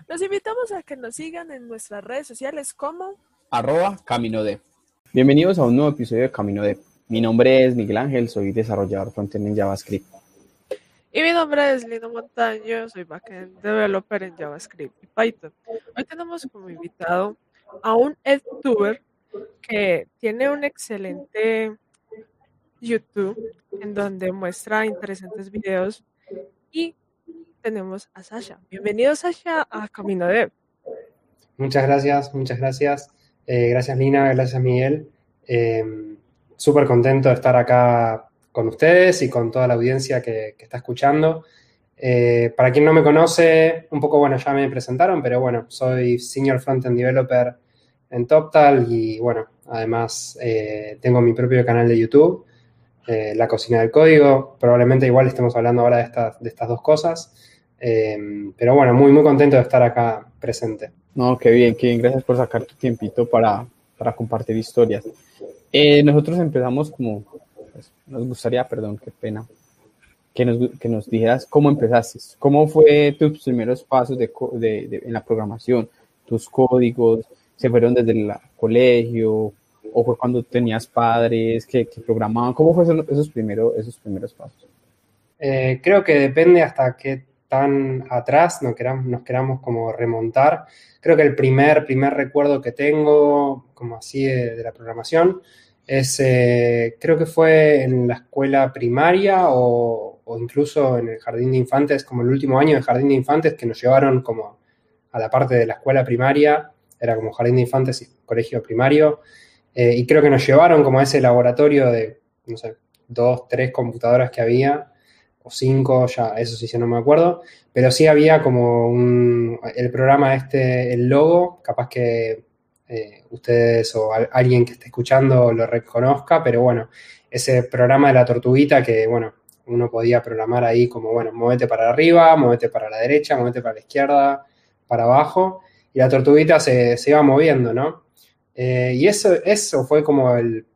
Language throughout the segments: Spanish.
Los invitamos a que nos sigan en nuestras redes sociales como @CaminoDev. Bienvenidos a un nuevo episodio de CaminoDev. Mi nombre es Miguel Ángel, soy desarrollador frontend en JavaScript. y mi nombre es Lino Montaño, soy backend developer en JavaScript y Python. Hoy tenemos como invitado a un edtuber que tiene un excelente YouTube en donde muestra interesantes videos y tenemos a Sasha. Bienvenido Sasha a Camino Dev. Muchas gracias, muchas gracias. Gracias Lina, gracias Miguel. Súper contento de estar acá con ustedes y con toda la audiencia que está escuchando. Para quien no me conoce, un poco, bueno, ya me presentaron, pero bueno, soy Senior Frontend Developer en TopTal y bueno, además tengo mi propio canal de YouTube, La Cocina del Código. Probablemente igual estemos hablando ahora de estas dos cosas. Pero bueno, muy, muy contento de estar acá presente. No, qué bien, gracias por sacar tu tiempito para compartir historias. Nosotros empezamos pues, nos gustaría, qué pena, que nos dijeras cómo empezaste, cómo fue tus primeros pasos en la programación, tus códigos, se fueron desde el colegio o fue cuando tenías padres que programaban, ¿cómo fueron esos primeros pasos? Creo que depende hasta qué tan atrás nos queramos como remontar. Creo que el primer recuerdo que tengo, como así de la programación, es, creo que fue en la escuela primaria o incluso en el jardín de infantes, como el último año de jardín de infantes, que nos llevaron como a la parte de la escuela primaria, era como jardín de infantes y colegio primario, y creo que nos llevaron como a ese laboratorio de, no sé, 2, 3 computadoras que había, o 5, ya eso sí, no me acuerdo, pero sí había como el programa el logo, capaz que ustedes o alguien que esté escuchando lo reconozca, pero bueno, ese programa de la tortuguita que, bueno, uno podía programar ahí como, bueno, movete para arriba, movete para la derecha, movete para la izquierda, para abajo, y la tortuguita se iba moviendo, ¿no? Y eso fue como el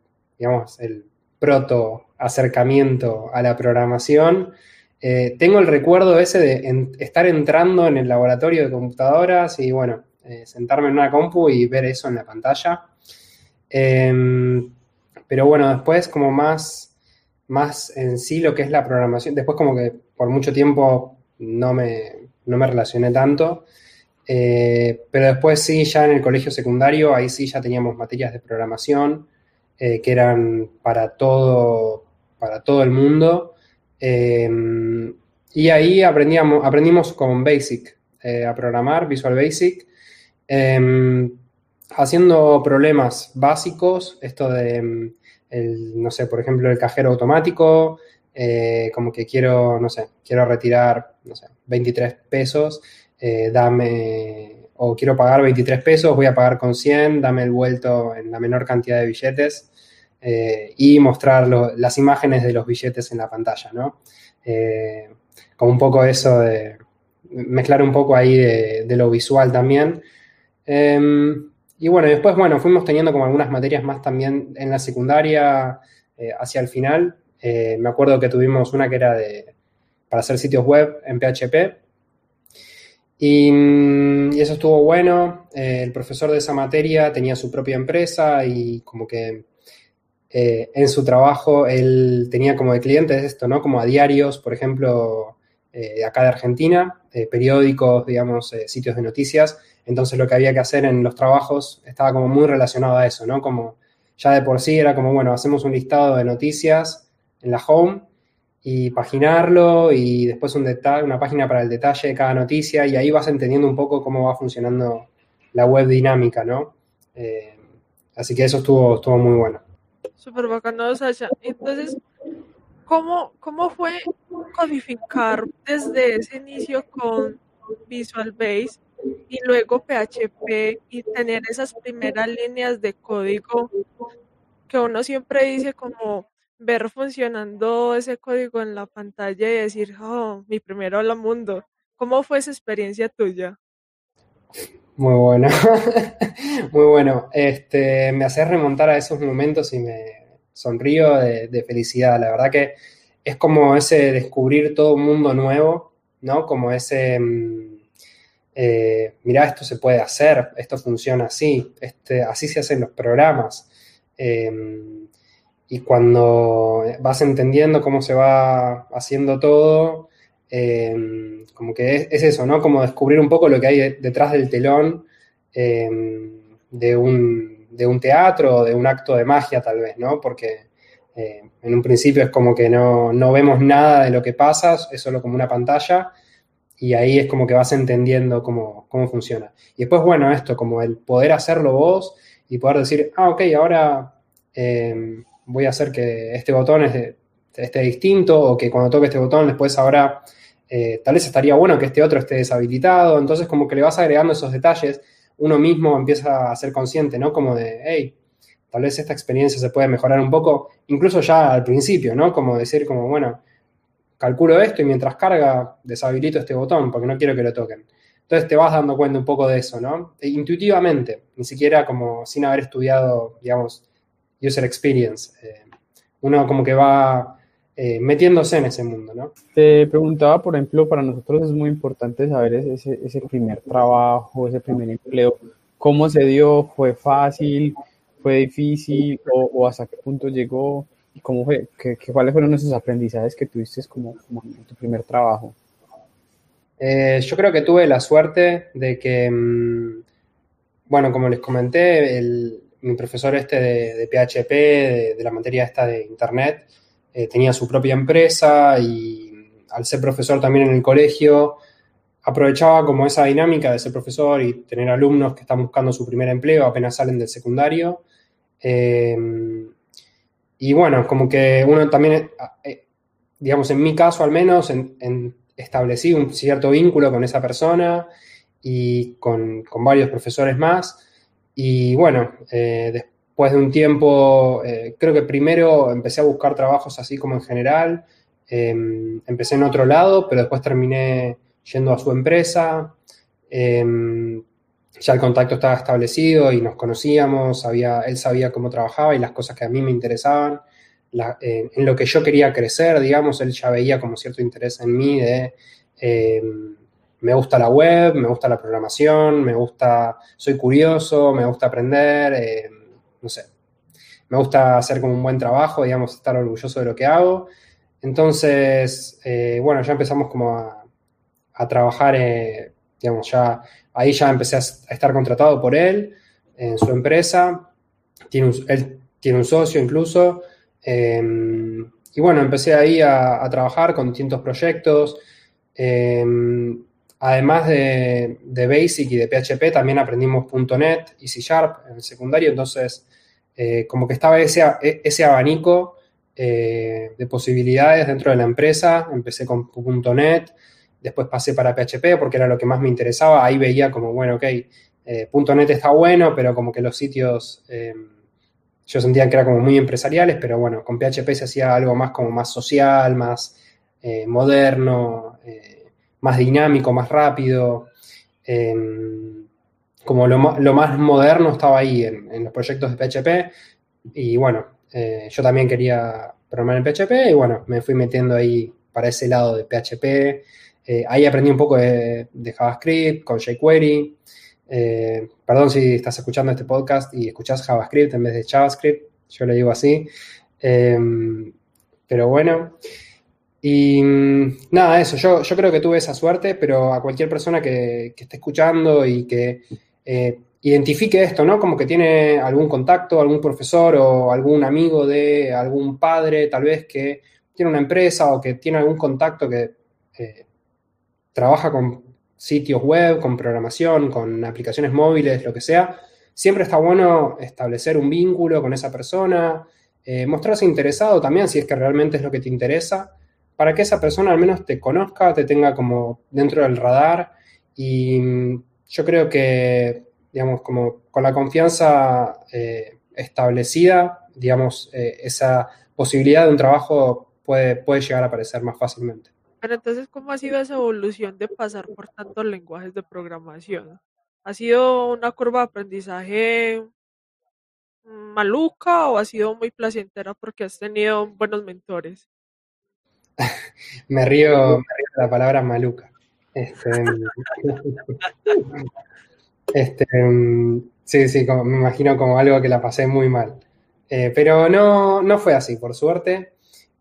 proto acercamiento a la programación. Tengo el recuerdo ese de estar entrando en el laboratorio de computadoras y, bueno, sentarme en una compu y ver eso en la pantalla. Pero bueno, después como más en sí lo que es la programación, después como que por mucho tiempo no me relacioné tanto, pero después sí, ya en el colegio secundario, ahí sí ya teníamos materias de programación que eran para todo el mundo. Y ahí aprendimos con Basic, a programar, Visual Basic, haciendo problemas básicos, esto de, no sé, por ejemplo, el cajero automático, como que quiero retirar, no sé, 23 pesos, o quiero pagar 23 pesos, voy a pagar con 100, dame el vuelto en la menor cantidad de billetes, y mostrar las imágenes de los billetes en la pantalla, ¿no? Como un poco eso de mezclar un poco ahí de lo visual también. Y bueno, después, bueno, fuimos teniendo como algunas materias más también en la secundaria, hacia el final. Me acuerdo que tuvimos una que era para hacer sitios web en PHP. Y eso estuvo bueno. El profesor de esa materia tenía su propia empresa y como que en su trabajo él tenía como de clientes esto, ¿no? Como a diarios, por ejemplo, acá de Argentina, periódicos, digamos, sitios de noticias. Entonces lo que había que hacer en los trabajos estaba como muy relacionado a eso, ¿no? Como ya de por sí era como, bueno, hacemos un listado de noticias en la home y paginarlo y después una página para el detalle de cada noticia y ahí vas entendiendo un poco cómo va funcionando la web dinámica, ¿no? Así que eso estuvo muy bueno. Súper bacano, Sasha. Entonces, ¿cómo fue codificar desde ese inicio con Visual Basic y luego PHP y tener esas primeras líneas de código que uno siempre dice como ver funcionando ese código en la pantalla y decir, oh, mi primer hola mundo? ¿Cómo fue esa experiencia tuya? Muy bueno, muy bueno. Me hace remontar a esos momentos y me sonrío de felicidad. La verdad que es como ese descubrir todo un mundo nuevo, ¿no? Como ese, mirá, esto se puede hacer, esto funciona así, así se hacen los programas. Y cuando vas entendiendo cómo se va haciendo todo, como que es eso, ¿no? Como descubrir un poco lo que hay detrás del telón de un teatro o de un acto de magia, tal vez, ¿no? Porque en un principio es como que no vemos nada de lo que pasa, es solo como una pantalla, y ahí es como que vas entendiendo cómo funciona. Y después, bueno, esto, como el poder hacerlo vos y poder decir, ok, ahora voy a hacer que este botón esté distinto, o que cuando toque este botón después ahora tal vez estaría bueno que este otro esté deshabilitado. Entonces como que le vas agregando esos detalles, uno mismo empieza a ser consciente, ¿no? Como de, hey, tal vez esta experiencia se puede mejorar un poco, incluso ya al principio, ¿no? Como decir, como, bueno, calculo esto y mientras carga deshabilito este botón porque no quiero que lo toquen. Entonces te vas dando cuenta un poco de eso, ¿no? Intuitivamente, ni siquiera como sin haber estudiado, digamos, user experience. Uno como que va metiéndose en ese mundo, ¿no? Te preguntaba, por ejemplo, para nosotros es muy importante saber ese primer trabajo, ese primer empleo, cómo se dio, fue fácil, fue difícil o hasta qué punto llegó y cómo fue, cuáles fueron esos aprendizajes que tuviste como en tu primer trabajo. Yo creo que tuve la suerte de que, bueno, como les comenté, mi profesor de PHP, de la materia esta de Internet, tenía su propia empresa, y al ser profesor también en el colegio, aprovechaba como esa dinámica de ser profesor y tener alumnos que están buscando su primer empleo apenas salen del secundario. Y bueno, como que uno también, digamos, en mi caso al menos, establecí un cierto vínculo con esa persona y con varios profesores más. Y bueno, después de un tiempo, creo que primero empecé a buscar trabajos así como en general. Empecé en otro lado, pero después terminé yendo a su empresa. Ya el contacto estaba establecido y nos conocíamos, él sabía cómo trabajaba y las cosas que a mí me interesaban, en lo que yo quería crecer, digamos. Él ya veía como cierto interés en mí eh, me gusta la web, me gusta la programación, soy curioso, me gusta aprender, no sé, me gusta hacer como un buen trabajo, digamos, estar orgulloso de lo que hago. Entonces, bueno, ya empezamos como a trabajar, digamos, ahí ya empecé a estar contratado por él en su empresa. Él tiene un socio incluso. Y bueno, empecé ahí a trabajar con distintos proyectos. Eh, Además de Basic y de PHP, también aprendimos .NET y C Sharp en el secundario. Entonces, como que estaba ese abanico de posibilidades dentro de la empresa. Empecé con .NET, después pasé para PHP porque era lo que más me interesaba. Ahí veía como, bueno, ok, .NET está bueno, pero como que los sitios yo sentía que eran como muy empresariales, pero bueno, con PHP se hacía algo más como más social, más moderno, más dinámico, más rápido. Eh, Como lo más moderno estaba ahí en los proyectos de PHP. Y bueno, yo también quería programar en PHP y bueno, me fui metiendo ahí para ese lado de PHP. Ahí aprendí un poco de JavaScript con jQuery. Perdón si estás escuchando este podcast y escuchás JavaScript en vez de JavaScript, yo le digo así. Pero bueno, y nada, eso, yo creo que tuve esa suerte, pero a cualquier persona que esté escuchando y que identifique esto, ¿no? Como que tiene algún contacto, algún profesor o algún amigo de algún padre, tal vez, que tiene una empresa o que tiene algún contacto que trabaja con sitios web, con programación, con aplicaciones móviles, lo que sea. Siempre está bueno establecer un vínculo con esa persona, mostrarse interesado también si es que realmente es lo que te interesa, para que esa persona al menos te conozca, te tenga como dentro del radar. Y yo creo que, digamos, como con la confianza establecida, digamos, esa posibilidad de un trabajo puede llegar a aparecer más fácilmente. Pero entonces, ¿cómo ha sido esa evolución de pasar por tantos lenguajes de programación? ¿Ha sido una curva de aprendizaje maluca o ha sido muy placentera porque has tenido buenos mentores? Me río de la palabra maluca. Este, este, sí, me imagino como algo que la pasé muy mal. Pero no fue así, por suerte.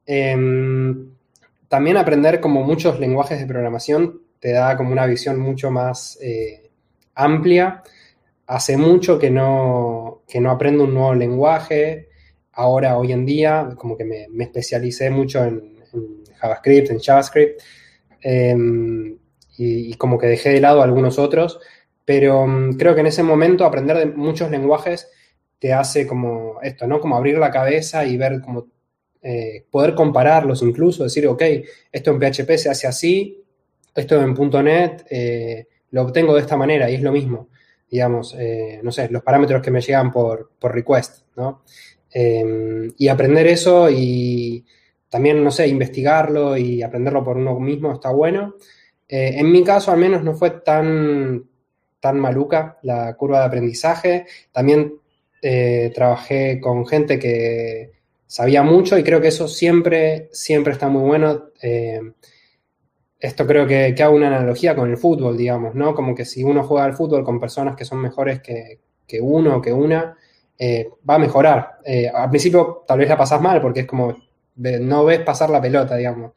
También aprender como muchos lenguajes de programación te da como una visión mucho más amplia. Hace mucho que no aprendo un nuevo lenguaje. Ahora, hoy en día, como que me especialicé mucho en JavaScript, en JavaScript, y como que dejé de lado algunos otros. Pero creo que en ese momento aprender de muchos lenguajes te hace como esto, ¿no? Como abrir la cabeza y ver como poder compararlos incluso, decir, ok, esto en PHP se hace así, esto en .NET lo obtengo de esta manera y es lo mismo, digamos, no sé, los parámetros que me llegan por request, ¿no? Y aprender eso y también, no sé, investigarlo y aprenderlo por uno mismo está bueno. En mi caso, al menos, no fue tan maluca la curva de aprendizaje. También trabajé con gente que sabía mucho y creo que eso siempre está muy bueno. Esto creo que hago una analogía con el fútbol, digamos, ¿no? Como que si uno juega al fútbol con personas que son mejores que uno o que una, va a mejorar. Al principio tal vez la pasás mal porque es como, no ves pasar la pelota, digamos.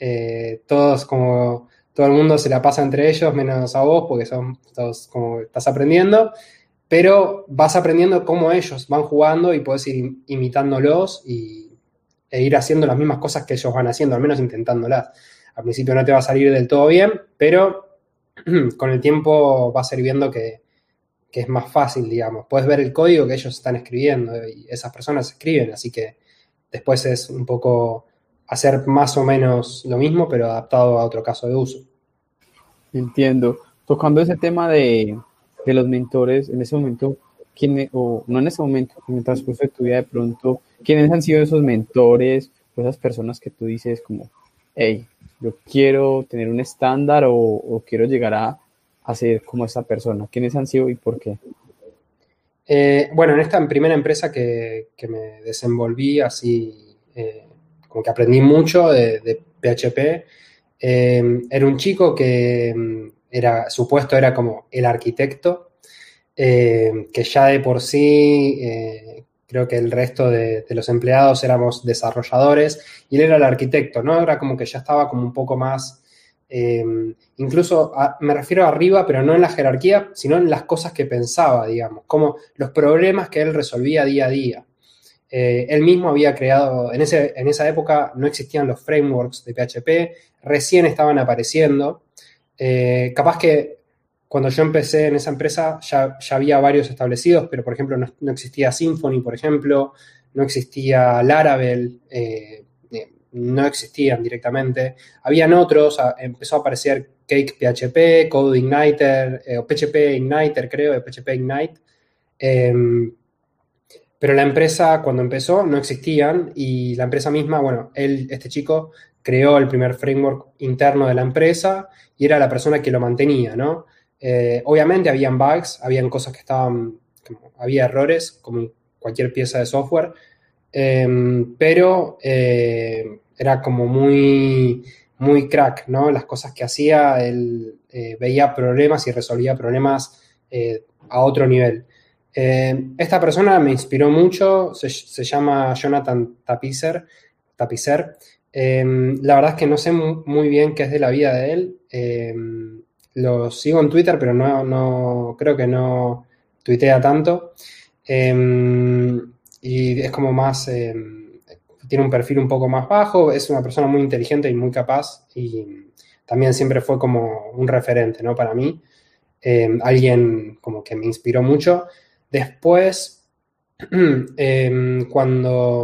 Todo el mundo se la pasa entre ellos, menos a vos, porque son todos como estás aprendiendo, pero vas aprendiendo cómo ellos van jugando y podés ir imitándolos e ir haciendo las mismas cosas que ellos van haciendo, al menos intentándolas. Al principio no te va a salir del todo bien, pero con el tiempo vas a ir viendo que es más fácil, digamos. Puedes ver el código que ellos están escribiendo y esas personas escriben, así que después es un poco hacer más o menos lo mismo, pero adaptado a otro caso de uso. Entiendo. Tocando ese tema de los mentores, en ese momento, o no en ese momento, en el transcurso de tu vida de pronto, ¿quiénes han sido esos mentores o esas personas que tú dices como, hey, yo quiero tener un estándar o quiero llegar a ser como esta persona? ¿Quiénes han sido y por qué? Bueno, en esta primera empresa que me desenvolví así, como que aprendí mucho de PHP, era un chico que su puesto era como el arquitecto, que ya de por sí creo que el resto de los empleados éramos desarrolladores y él era el arquitecto, ¿no? Era como que ya estaba como un poco más, incluso me refiero a arriba, pero no en la jerarquía, sino en las cosas que pensaba, digamos, como los problemas que él resolvía día a día. Él mismo había creado, en esa época no existían los frameworks de PHP, recién estaban apareciendo. Capaz que cuando yo empecé en esa empresa ya había varios establecidos, pero por ejemplo no existía Symfony, por ejemplo, no existía Laravel, no existían directamente. Habían otros, empezó a aparecer Cake PHP, Code Igniter, o PHP Igniter creo, de PHP Ignite. Pero la empresa, cuando empezó, no existían y la empresa misma, bueno, este chico, creó el primer framework interno de la empresa y era la persona que lo mantenía, ¿no? Obviamente habían bugs, habían cosas que había errores, como en cualquier pieza de software, pero era como muy, muy crack, ¿no? Las cosas que hacía, él veía problemas y resolvía problemas a otro nivel. Esta persona me inspiró mucho, se llama Jonathan Tapicer. La verdad es que no sé muy bien qué es de la vida de él. Lo sigo en Twitter, pero no creo que no tuitea tanto. Y es como más, tiene un perfil un poco más bajo, es una persona muy inteligente y muy capaz y también siempre fue como un referente, ¿no? Para mí, alguien como que me inspiró mucho. Después, cuando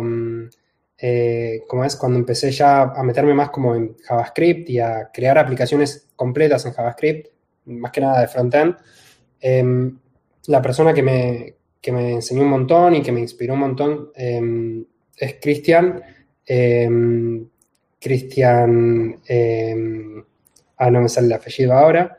empecé ya a meterme más como en JavaScript y a crear aplicaciones completas en JavaScript, más que nada de frontend, la persona que me enseñó un montón y que me inspiró un montón es Cristian. Cristian, no me sale el apellido ahora.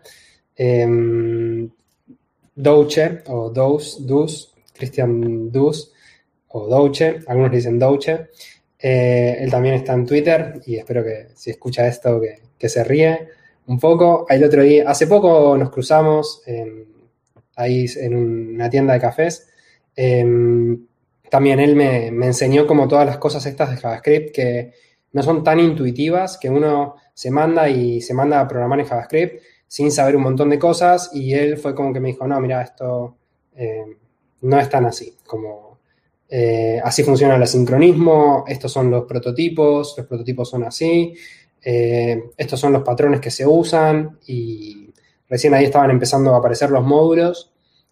Douche o Dus, Christian Dus o Douche, algunos dicen Douche. Él también está en Twitter y espero que si escucha esto que se ríe. un poco. El otro día, hace poco nos cruzamos ahí en una tienda de cafés. También él me enseñó como todas las cosas estas de JavaScript que no son tan intuitivas, que uno se manda a programar en JavaScript sin saber un montón de cosas, y él fue como que me dijo, no, mira, esto no es tan así, como así funciona el asincronismo, estos son los prototipos son así, estos son los patrones que se usan, y recién ahí estaban empezando a aparecer los módulos,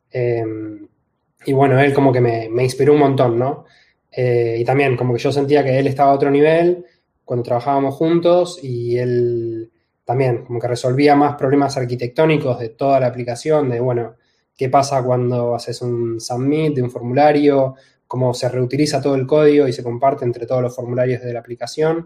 y bueno, él como que me inspiró un montón, ¿no? Y también como que yo sentía que él estaba a otro nivel cuando trabajábamos juntos, y él también como que resolvía más problemas arquitectónicos de toda la aplicación, de bueno, qué pasa cuando haces un submit de un formulario, cómo se reutiliza todo el código y se comparte entre todos los formularios de la aplicación.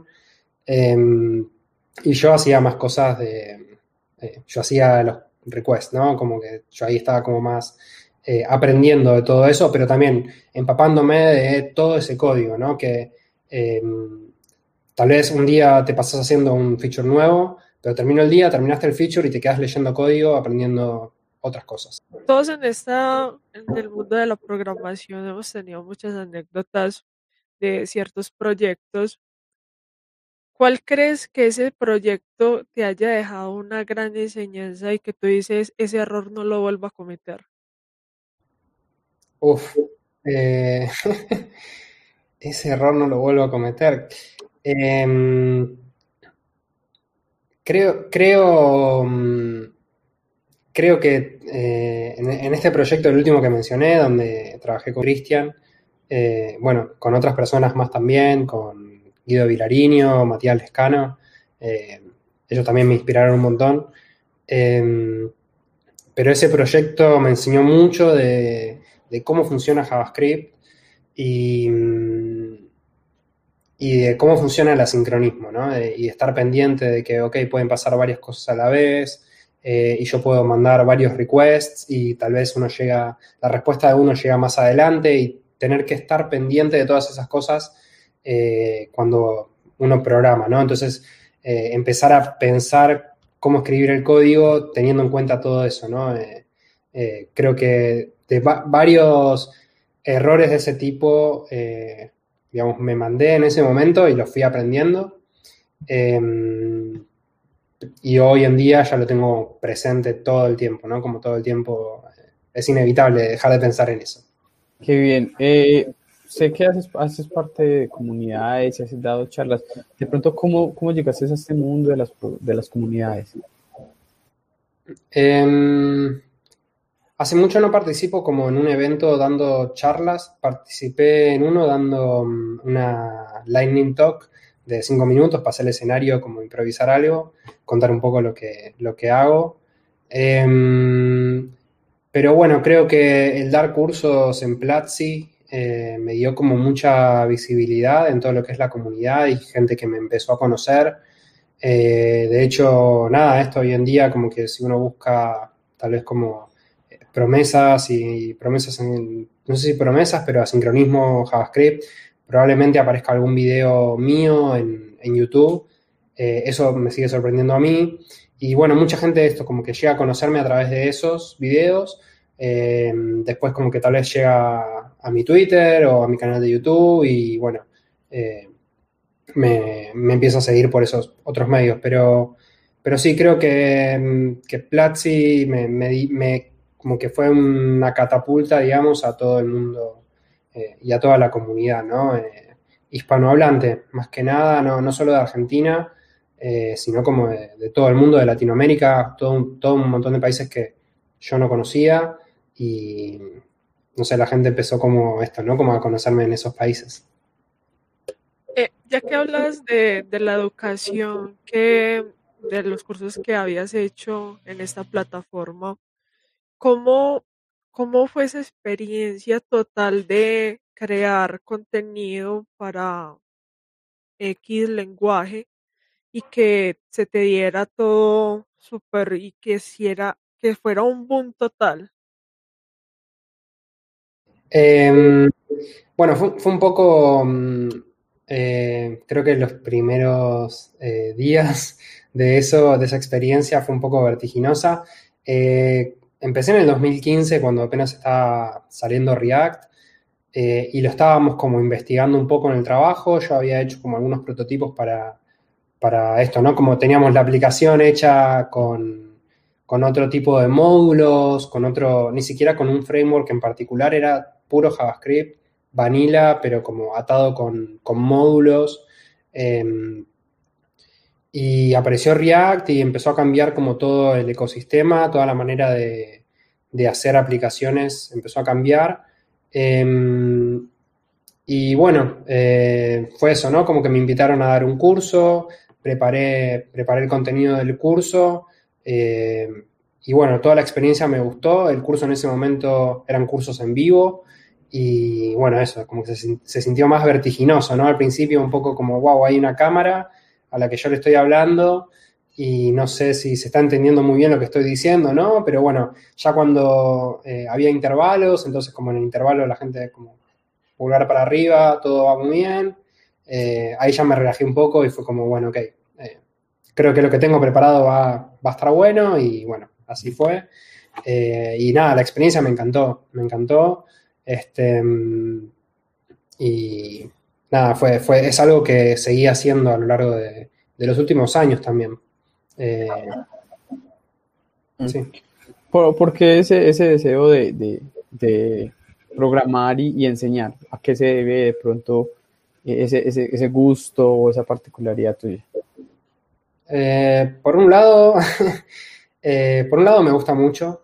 Y yo hacía más cosas yo hacía los requests, ¿no? Como que yo ahí estaba como más aprendiendo de todo eso, pero también empapándome de todo ese código, ¿no? Que tal vez un día te pasas haciendo un feature nuevo, pero terminó el día, terminaste el feature y te quedas leyendo código, aprendiendo otras cosas. Todos en el mundo de la programación hemos tenido muchas anécdotas de ciertos proyectos. ¿Cuál crees que ese proyecto te haya dejado una gran enseñanza y que tú dices, ese error no lo vuelvo a cometer? Uf, eh, ese error no lo vuelvo a cometer. Creo que en este proyecto, el último que mencioné, donde trabajé con Cristian, bueno, con otras personas más también, con Guido Vilariño, Matías Lescano, ellos también me inspiraron un montón. Pero ese proyecto me enseñó mucho de cómo funciona JavaScript y, y de cómo funciona el asincronismo, ¿no? Y estar pendiente de que, ok, pueden pasar varias cosas a la vez, y yo puedo mandar varios requests y tal vez la respuesta de uno llega más adelante, y tener que estar pendiente de todas esas cosas cuando uno programa, ¿no? Entonces, empezar a pensar cómo escribir el código teniendo en cuenta todo eso, ¿no? Creo que de varios errores de ese tipo, digamos, me mandé en ese momento y los fui aprendiendo. Y hoy en día ya lo tengo presente todo el tiempo, ¿no? Como todo el tiempo es inevitable dejar de pensar en eso. Qué bien. Sé que haces parte de comunidades y has dado charlas. De pronto, ¿cómo llegaste a este mundo de las comunidades? Hace mucho no participo como en un evento dando charlas. Participé en uno dando una lightning talk de 5 minutos, pasé el escenario como improvisar algo, contar un poco lo que hago. Pero bueno, creo que el dar cursos en Platzi me dio como mucha visibilidad en todo lo que es la comunidad y gente que me empezó a conocer. De hecho, nada, esto hoy en día como que si uno busca tal vez como promesas y promesas, no sé si promesas, pero asincronismo JavaScript, probablemente aparezca algún video mío en YouTube. Eso me sigue sorprendiendo a mí. Y bueno, mucha gente de esto como que llega a conocerme a través de esos videos. Después como que tal vez llega a mi Twitter o a mi canal de YouTube y bueno, me empiezo a seguir por esos otros medios. Pero sí, creo que Platzi como que fue una catapulta, digamos, a todo el mundo y a toda la comunidad, ¿no? Hispanohablante, más que nada, no solo de Argentina, sino como de todo el mundo, de Latinoamérica, todo un montón de países que yo no conocía, y no sé, la gente empezó como esto, ¿no? Como a conocerme en esos países. Ya que hablas de la educación, de los cursos que habías hecho en esta plataforma, ¿cómo, cómo fue esa experiencia total de crear contenido para X lenguaje y que se te diera todo súper y que fuera un boom total? Bueno, fue un poco, creo que los primeros días de eso, de esa experiencia, fue un poco vertiginosa. Empecé en el 2015 cuando apenas estaba saliendo React y lo estábamos como investigando un poco en el trabajo. Yo había hecho como algunos prototipos para esto, ¿no? Como teníamos la aplicación hecha con otro tipo de módulos, ni siquiera con un framework en particular, era puro JavaScript, vanilla, pero como atado con módulos. Y apareció React y empezó a cambiar como todo el ecosistema, toda la manera de hacer aplicaciones empezó a cambiar. Y bueno, fue eso, ¿no? Como que me invitaron a dar un curso, preparé el contenido del curso y bueno, toda la experiencia me gustó. El curso en ese momento eran cursos en vivo y bueno, eso, como que se sintió más vertiginoso, ¿no? Al principio un poco como, wow, hay una cámara a la que yo le estoy hablando y no sé si se está entendiendo muy bien lo que estoy diciendo, ¿no? Pero bueno, ya cuando había intervalos, entonces como en el intervalo la gente como pulgar para arriba, todo va muy bien. Ahí ya me relajé un poco y fue como, bueno, ok, creo que lo que tengo preparado va a estar bueno y bueno, así fue. Y nada, la experiencia me encantó. Y nada, es algo que seguí haciendo a lo largo de los últimos años también. Sí. ¿Por qué ese deseo de programar y enseñar? ¿A qué se debe de pronto ese gusto o esa particularidad tuya? Por un lado, me gusta mucho.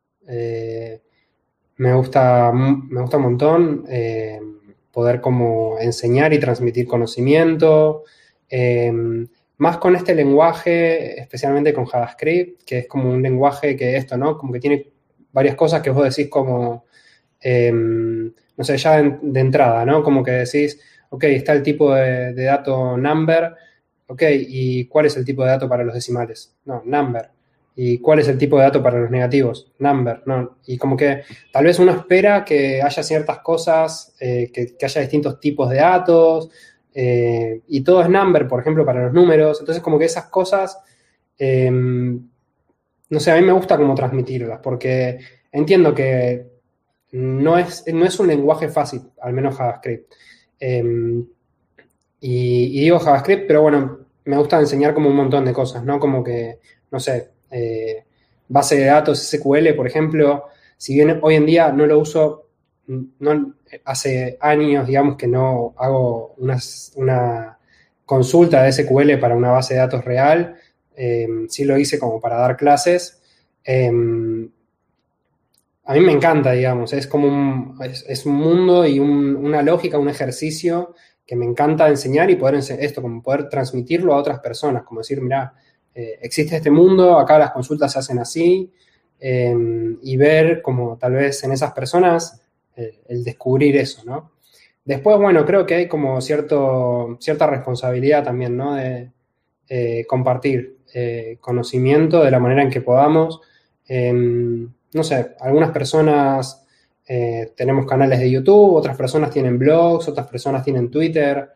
Me gusta un montón poder como enseñar y transmitir conocimiento. Más con este lenguaje, especialmente con JavaScript, que es como un lenguaje que esto, ¿no? Como que tiene varias cosas que vos decís como, no sé, ya de entrada, ¿no? Como que decís, ok, está el tipo de dato number, ok, ¿y cuál es el tipo de dato para los decimales? No, number. ¿Y cuál es el tipo de dato para los negativos? Number, no. Y como que tal vez uno espera que haya ciertas cosas, que haya distintos tipos de datos, y todo es number, por ejemplo, para los números. Entonces, como que esas cosas, no sé, a mí me gusta como transmitirlas, porque entiendo que no es un lenguaje fácil, al menos JavaScript. Y digo JavaScript, pero bueno, me gusta enseñar como un montón de cosas, ¿no? Como que, no sé, base de datos SQL, por ejemplo, si bien hoy en día no lo uso, hace años, digamos, que no hago una consulta de SQL para una base de datos real, sí lo hice como para dar clases. A mí me encanta, digamos, es como es un mundo y una lógica, un ejercicio que me encanta enseñar y poder como poder transmitirlo a otras personas, como decir, mira, existe este mundo, acá las consultas se hacen así, y ver como tal vez en esas personas el descubrir eso, ¿no? Después, bueno, creo que hay como cierta responsabilidad también, ¿no? De compartir conocimiento de la manera en que podamos. No sé, algunas personas tenemos canales de YouTube, otras personas tienen blogs, otras personas tienen Twitter.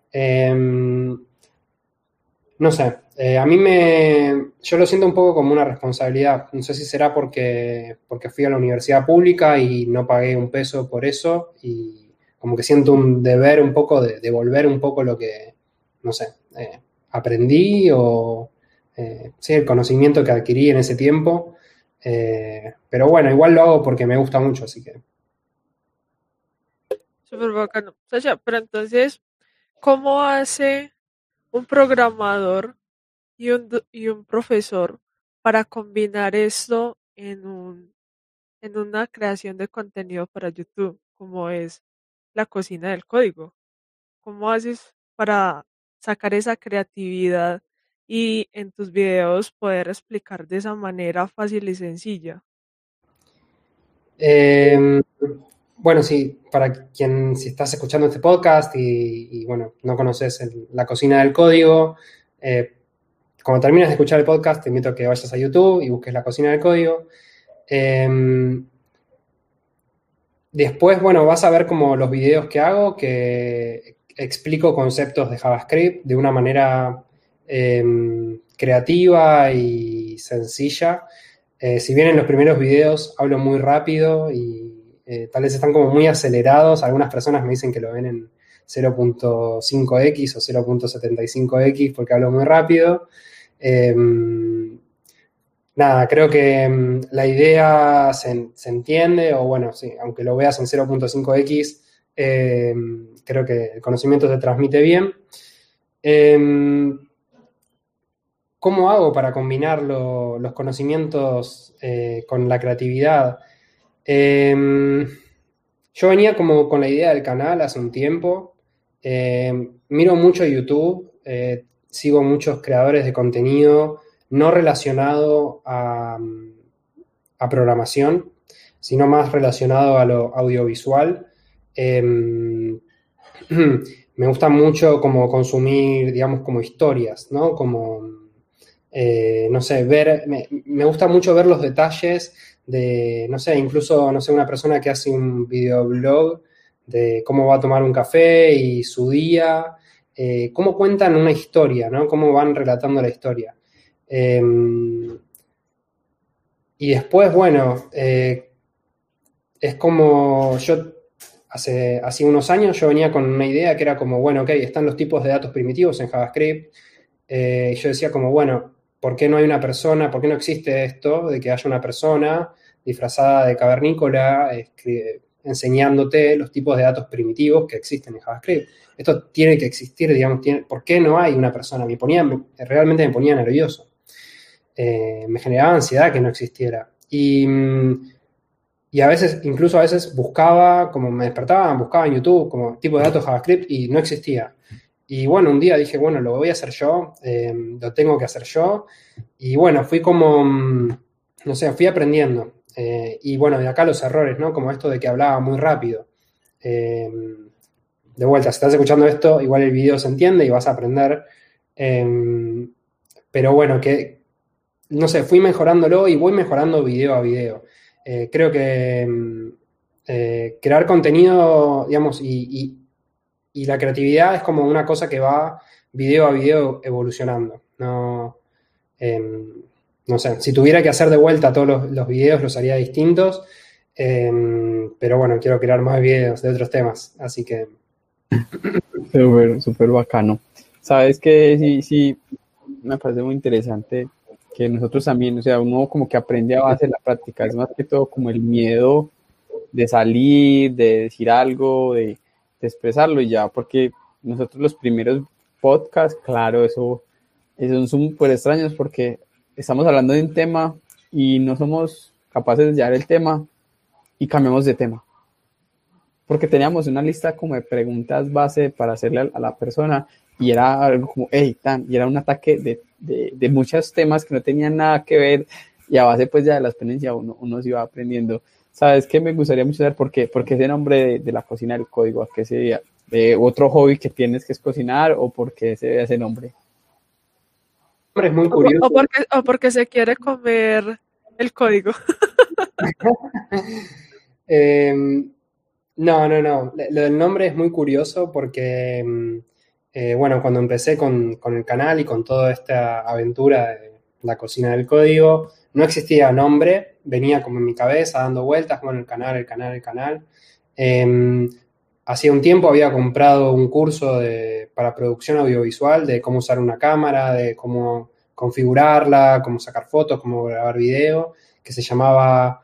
No sé, yo lo siento un poco como una responsabilidad. No sé si será porque fui a la universidad pública y no pagué un peso por eso y como que siento un deber un poco de devolver un poco lo que, no sé, aprendí o sí, el conocimiento que adquirí en ese tiempo. Pero bueno, igual lo hago porque me gusta mucho, así que... Súper bacano. Sasha, pero entonces, ¿cómo hace un programador y un profesor para combinar esto en una creación de contenido para YouTube, como es la cocina del código? ¿Cómo haces para sacar esa creatividad y en tus videos poder explicar de esa manera fácil y sencilla? Bueno, sí, si estás escuchando este podcast y bueno, no conoces la cocina del código, cuando termines de escuchar el podcast, te invito a que vayas a YouTube y busques la cocina del código. Después, bueno, vas a ver como los videos que hago, que explico conceptos de JavaScript de una manera creativa y sencilla. Si bien en los primeros videos hablo muy rápido y tal vez están como muy acelerados, algunas personas me dicen que lo ven en 0.5x o 0.75x porque hablo muy rápido. Nada, creo que la idea se entiende, o bueno, sí, aunque lo veas en 0.5x, creo que el conocimiento se transmite bien. ¿Cómo hago para combinar los conocimientos con la creatividad? Yo venía como con la idea del canal hace un tiempo. Miro mucho YouTube, sigo muchos creadores de contenido no relacionado a programación, sino más relacionado a lo audiovisual. Me gusta mucho como consumir, digamos, como historias, ¿no? Como, no sé, me gusta mucho ver los detalles de, no sé, incluso, no sé, una persona que hace un videoblog de cómo va a tomar un café y su día, cómo cuentan una historia, ¿no? Cómo van relatando la historia. Y después, bueno, es como yo hace unos años yo venía con una idea que era como, bueno, ok, están los tipos de datos primitivos en JavaScript. Y yo decía como, bueno, ¿por qué no hay una persona? ¿Por qué no existe esto de que haya una persona disfrazada de cavernícola enseñándote los tipos de datos primitivos que existen en JavaScript? Esto tiene que existir, digamos, ¿por qué no hay una persona? Realmente me ponía nervioso. Me generaba ansiedad que no existiera. Y a veces, incluso a veces buscaba, como me despertaba, buscaba en YouTube como tipo de datos JavaScript y no existía. Y bueno, un día dije, bueno, lo voy a hacer yo, lo tengo que hacer yo. Y bueno, fui como, no sé, fui aprendiendo. Y bueno, de acá los errores, ¿no? Como esto de que hablaba muy rápido. De vuelta, si estás escuchando esto, igual el video se entiende y vas a aprender. Pero bueno, no sé, fui mejorándolo y voy mejorando video a video. Creo que crear contenido, digamos, y la creatividad es como una cosa que va video a video evolucionando. No sé, si tuviera que hacer de vuelta todos los videos los haría distintos, pero bueno, quiero crear más videos de otros temas, así que... Súper, súper bacano. Sabes que sí, me parece muy interesante que nosotros también, o sea, uno como que aprende a base de la práctica, es más que todo como el miedo de salir, de decir algo, de expresarlo y ya, porque nosotros los primeros podcasts, claro, eso son súper extraños porque estamos hablando de un tema y no somos capaces de llevar el tema y cambiamos de tema. Porque teníamos una lista como de preguntas base para hacerle a la persona y era algo como, hey, tan, y era un ataque de muchos temas que no tenían nada que ver y a base pues ya de la experiencia uno se iba aprendiendo. ¿Sabes qué? Me gustaría mucho saber por qué ese nombre de la cocina del código, a qué se debe, otro hobby que tienes que es cocinar o por qué se debe ese nombre. Es muy curioso. O porque se quiere comer el código. No. Lo del nombre es muy curioso porque, bueno, cuando empecé con el canal y con toda esta aventura de la cocina del código, no existía nombre, venía como en mi cabeza dando vueltas, bueno, el canal. Hacía un tiempo había comprado un curso para producción audiovisual, de cómo usar una cámara, de cómo configurarla, cómo sacar fotos, cómo grabar video, que se llamaba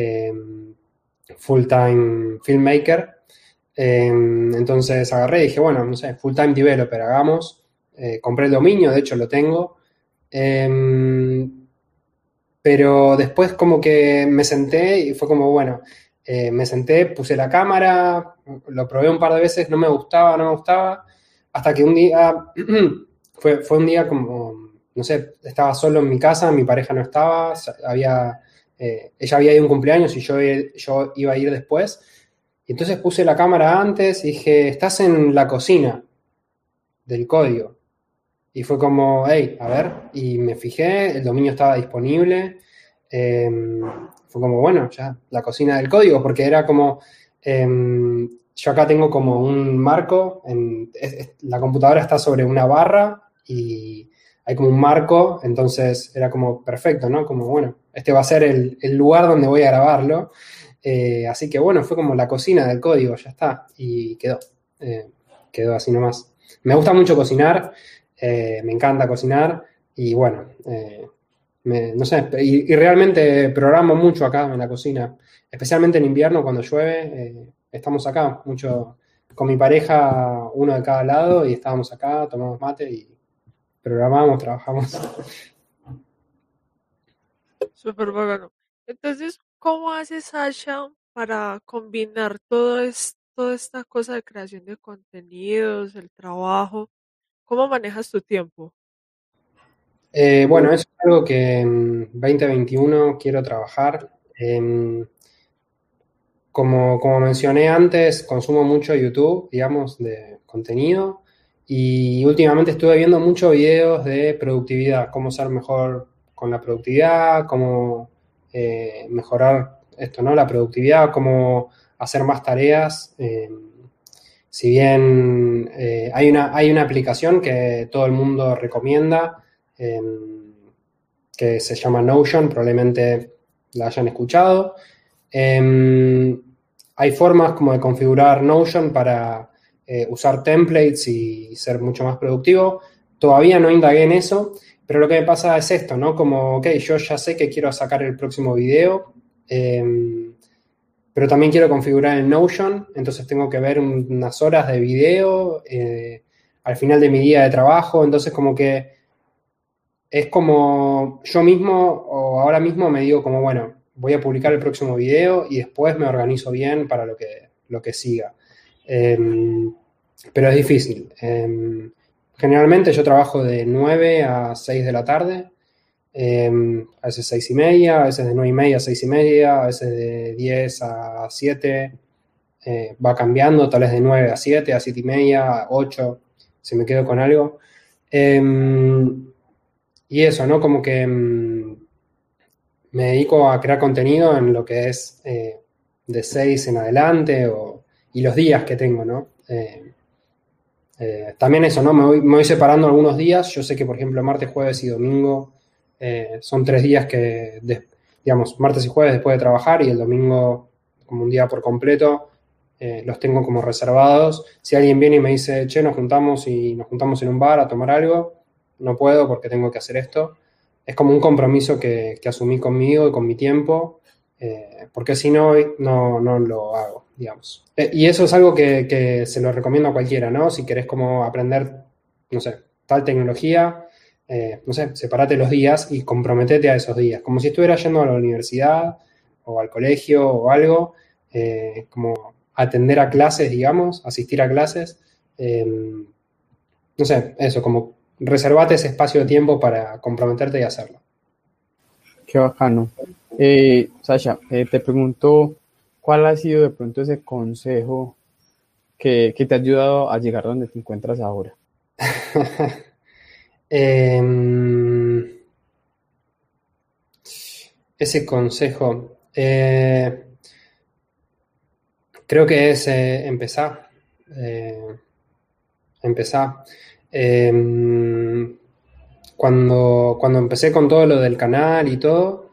Full-Time Filmmaker. Entonces agarré y dije, bueno, no sé, Full-Time Developer, hagamos. Compré el dominio, de hecho lo tengo. Pero después como que me senté y fue como, bueno, me senté, puse la cámara, lo probé un par de veces, no me gustaba, hasta que un día, fue un día como, no sé, estaba solo en mi casa, mi pareja no estaba, ella había ido a un cumpleaños y yo iba a ir después, y entonces puse la cámara antes y dije, estás en la cocina del código. Y fue como, hey, a ver, y me fijé, el dominio estaba disponible, fue como, bueno, ya, la cocina del código, porque era como, yo acá tengo como un marco, la computadora está sobre una barra y hay como un marco, entonces era como perfecto, ¿no? Como, bueno, este va a ser el lugar donde voy a grabarlo. Así que bueno, fue como la cocina del código, ya está, y quedó así nomás. Me gusta mucho cocinar, me encanta cocinar, y bueno, no sé, y realmente programo mucho acá en la cocina, especialmente en invierno cuando llueve, estamos acá mucho con mi pareja, uno de cada lado, y estábamos acá, tomamos mate y programamos, trabajamos. Súper bacano. Entonces, ¿cómo hace Sasha para combinar toda esta cosa de creación de contenidos, el trabajo? ¿Cómo manejas tu tiempo? Bueno, eso es algo que en 2021 quiero trabajar. Como mencioné antes, consumo mucho YouTube, digamos, de contenido. Y últimamente estuve viendo muchos videos de productividad, cómo ser mejor con la productividad, cómo mejorar esto, ¿no? La productividad, cómo hacer más tareas. Si bien hay una aplicación que todo el mundo recomienda, eh, que se llama Notion, probablemente la hayan escuchado. Hay formas como de configurar Notion para usar templates y ser mucho más productivo. Todavía no indagué en eso, pero lo que me pasa es esto, ¿no? Como, ok, yo ya sé que quiero sacar el próximo video, pero también quiero configurar el Notion, entonces tengo que ver unas horas de video al final de mi día de trabajo, entonces como que es como yo mismo o ahora mismo me digo como, bueno, voy a publicar el próximo video y después me organizo bien para lo que siga. Pero es difícil. Generalmente yo trabajo de 9 a 6 de la tarde, a veces 6 y media, a veces de 9 y media a 6 y media, a veces de 10 a 7, va cambiando, tal vez de 9 a 7, a 7 y media, a 8, si me quedo con algo. Y eso, ¿no? Como que me dedico a crear contenido en lo que es de 6 en adelante y los días que tengo, ¿no? También eso, ¿no? Me voy separando algunos días. Yo sé que, por ejemplo, martes, jueves y domingo son 3 días que, digamos, martes y jueves después de trabajar y el domingo como un día por completo, los tengo como reservados. Si alguien viene y me dice, che, nos juntamos en un bar a tomar algo, no puedo porque tengo que hacer esto. Es como un compromiso que asumí conmigo y con mi tiempo, porque si no, no lo hago, digamos. Y eso es algo que se lo recomiendo a cualquiera, ¿no? Si querés como aprender, no sé, tal tecnología, no sé, separate los días y comprometete a esos días, como si estuvieras yendo a la universidad o al colegio o algo, como atender a clases, digamos, asistir a clases. No sé, eso, como reservate ese espacio de tiempo para comprometerte y hacerlo. Qué bacano. Sasha, te pregunto, ¿cuál ha sido de pronto ese consejo que te ha ayudado a llegar donde te encuentras ahora? Ese consejo, creo que es empezar. Empezar. Cuando empecé con todo lo del canal y todo,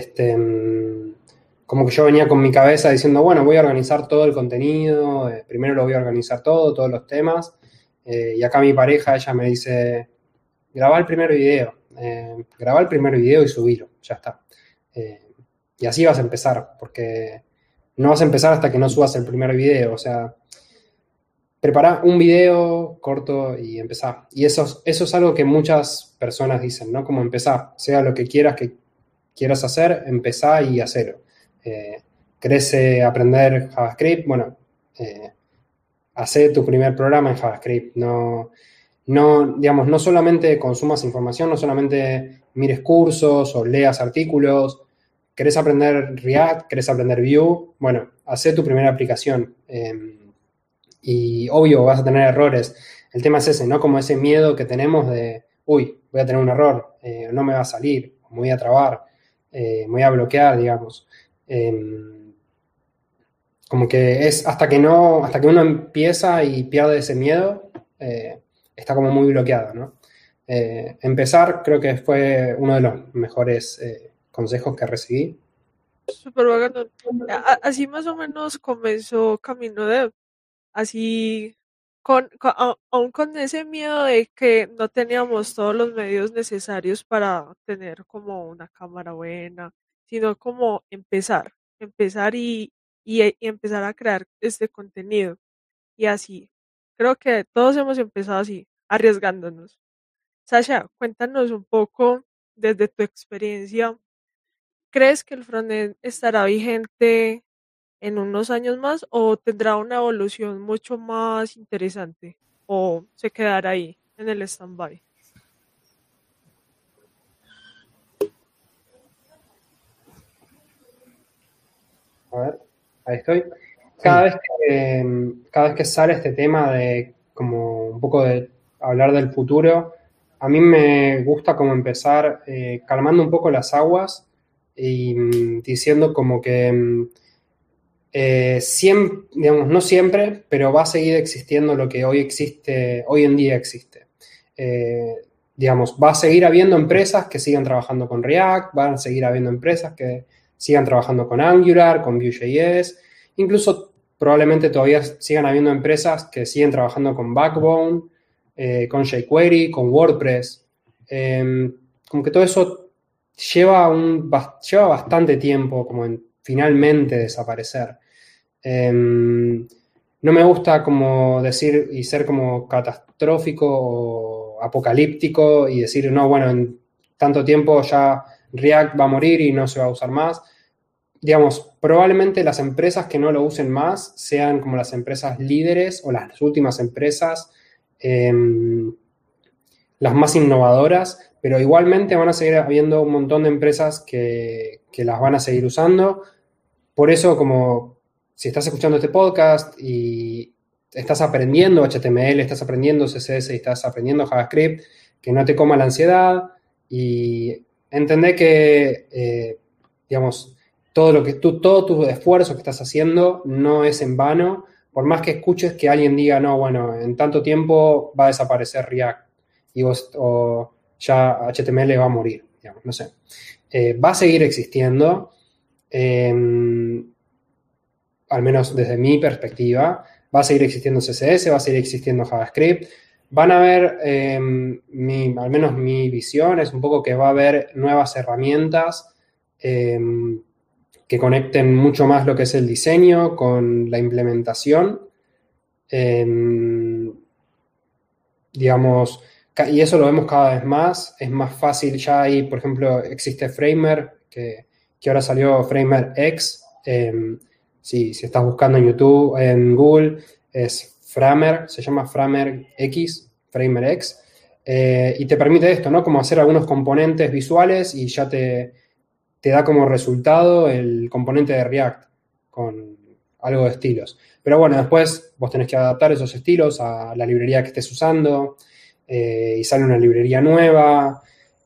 como que yo venía con mi cabeza diciendo, bueno, voy a organizar todo el contenido, primero lo voy a organizar todo, todos los temas, y acá mi pareja, ella me dice, grabá el primer video y subilo, ya está. Y así vas a empezar, porque no vas a empezar hasta que no subas el primer video, o sea, prepará un video corto y empezá. Y eso es algo que muchas personas dicen, ¿no? Como empezá, sea lo que quieras hacer, empezá y hacelo. ¿Querés aprender JavaScript? Bueno, hacé tu primer programa en JavaScript. Digamos, no solamente consumas información, no solamente mires cursos o leas artículos. ¿Querés aprender React? ¿Querés aprender Vue? Bueno, hacé tu primera aplicación. Y obvio, vas a tener errores. El tema es ese, ¿no? Como ese miedo que tenemos de, uy, voy a tener un error, no me va a salir, me voy a trabar, me voy a bloquear, digamos. Como que es hasta que uno empieza y pierde ese miedo, está como muy bloqueado, ¿no? Empezar creo que fue uno de los mejores consejos que recibí. Súper bacano. Así más o menos comenzó Camino Dev. Así, aún con ese miedo de que no teníamos todos los medios necesarios para tener como una cámara buena, sino como empezar y empezar a crear este contenido. Y así, creo que todos hemos empezado así, arriesgándonos. Sasha, cuéntanos un poco desde tu experiencia. ¿Crees que el frontend estará vigente en unos años más o tendrá una evolución mucho más interesante o se quedará ahí en el stand-by? A ver, ahí estoy. Sí. Cada vez que sale este tema de como un poco de hablar del futuro, a mí me gusta como empezar calmando un poco las aguas y diciendo como que digamos, no siempre, pero va a seguir existiendo lo que hoy existe, hoy en día existe. Eh, digamos, va a seguir habiendo empresas que sigan trabajando con React, van a seguir habiendo empresas que sigan trabajando con Angular, con Vue.js, incluso probablemente todavía sigan habiendo empresas que siguen trabajando con Backbone, con jQuery, con WordPress. Como que todo eso lleva bastante tiempo como en finalmente desaparecer. No me gusta como decir y ser como catastrófico o apocalíptico y decir, no, bueno, en tanto tiempo ya React va a morir y no se va a usar más. Digamos, probablemente las empresas que no lo usen más sean como las empresas líderes o las últimas empresas, las más innovadoras, pero igualmente van a seguir habiendo un montón de empresas que las van a seguir usando. Por eso, como si estás escuchando este podcast y estás aprendiendo HTML, estás aprendiendo CSS y estás aprendiendo JavaScript, que no te coma la ansiedad y entender que, digamos, todo tu esfuerzo que estás haciendo no es en vano, por más que escuches que alguien diga, no, bueno, en tanto tiempo va a desaparecer React y o ya HTML va a morir, digamos, no sé. Va a seguir existiendo. Eh, al menos desde mi perspectiva, va a seguir existiendo CSS, va a seguir existiendo JavaScript. Van a haber, al menos mi visión es un poco que va a haber nuevas herramientas que conecten mucho más lo que es el diseño con la implementación. Digamos, y eso lo vemos cada vez más. Es más fácil, ya hay, por ejemplo, existe Framer, que ahora salió Framer X. Si estás buscando en YouTube, en Google, es Framer, se llama Framer X, Framer X, y te permite esto, ¿no? Como hacer algunos componentes visuales y ya te da como resultado el componente de React con algo de estilos. Pero bueno, después vos tenés que adaptar esos estilos a la librería que estés usando y sale una librería nueva.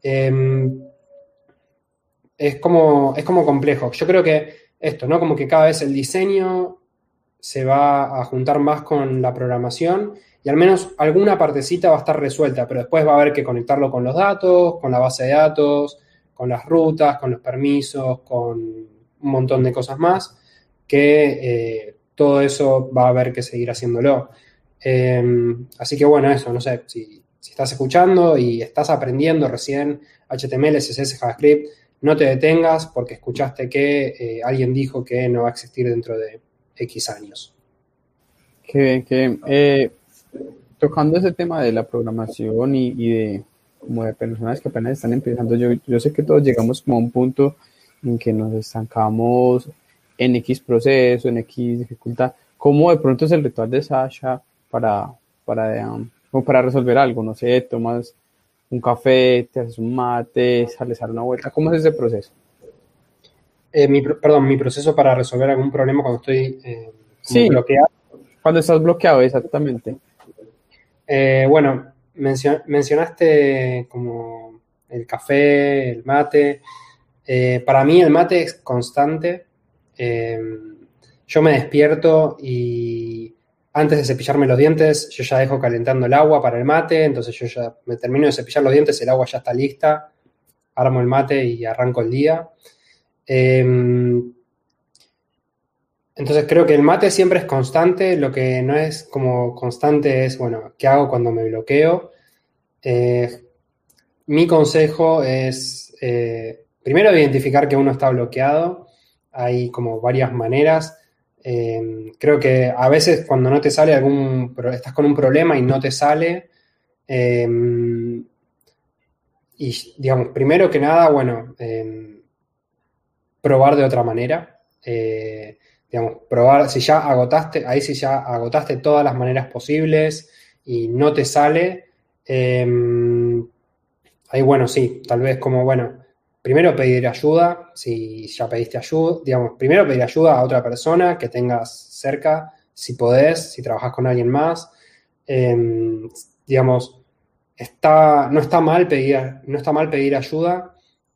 Es como complejo. Yo creo que esto, ¿no? Como que cada vez el diseño se va a juntar más con la programación y al menos alguna partecita va a estar resuelta, pero después va a haber que conectarlo con los datos, con la base de datos, con las rutas, con los permisos, con un montón de cosas más, que todo eso va a haber que seguir haciéndolo. Así que bueno, eso, no sé, si estás escuchando y estás aprendiendo recién HTML, CSS, JavaScript, no te detengas porque escuchaste que alguien dijo que no va a existir dentro de X años. Qué bien, qué bien. Tocando ese tema de la programación y de como de personas que apenas están empezando, yo sé que todos llegamos como a un punto en que nos estancamos en X proceso, en X dificultad. ¿Cómo de pronto es el ritual de Sasha como para resolver algo? No sé, tomas un café, te haces un mate, sales a dar una vuelta. ¿Cómo es ese proceso? Mi proceso para resolver algún problema cuando estoy como Sí, bloqueado. cuando estás bloqueado, exactamente. Bueno, mencionaste como el café, el mate. Para mí el mate es constante. Yo me despierto y antes de cepillarme los dientes, yo ya dejo calentando el agua para el mate, entonces yo ya me termino de cepillar los dientes, el agua ya está lista, armo el mate y arranco el día. Entonces creo que el mate siempre es constante, lo que no es como constante es, bueno, ¿qué hago cuando me bloqueo? Mi consejo es, primero, identificar que uno está bloqueado. Hay como varias maneras. Creo que a veces cuando no te sale estás con un problema y no te sale, y digamos, primero que nada, bueno, probar de otra manera. Digamos, probar, si ya agotaste todas las maneras posibles y no te sale, ahí, bueno, sí, tal vez como, bueno, primero pedir ayuda, si ya pediste ayuda, digamos, primero pedir ayuda a otra persona que tengas cerca, si podés, si trabajás con alguien más. Digamos, no está mal pedir ayuda,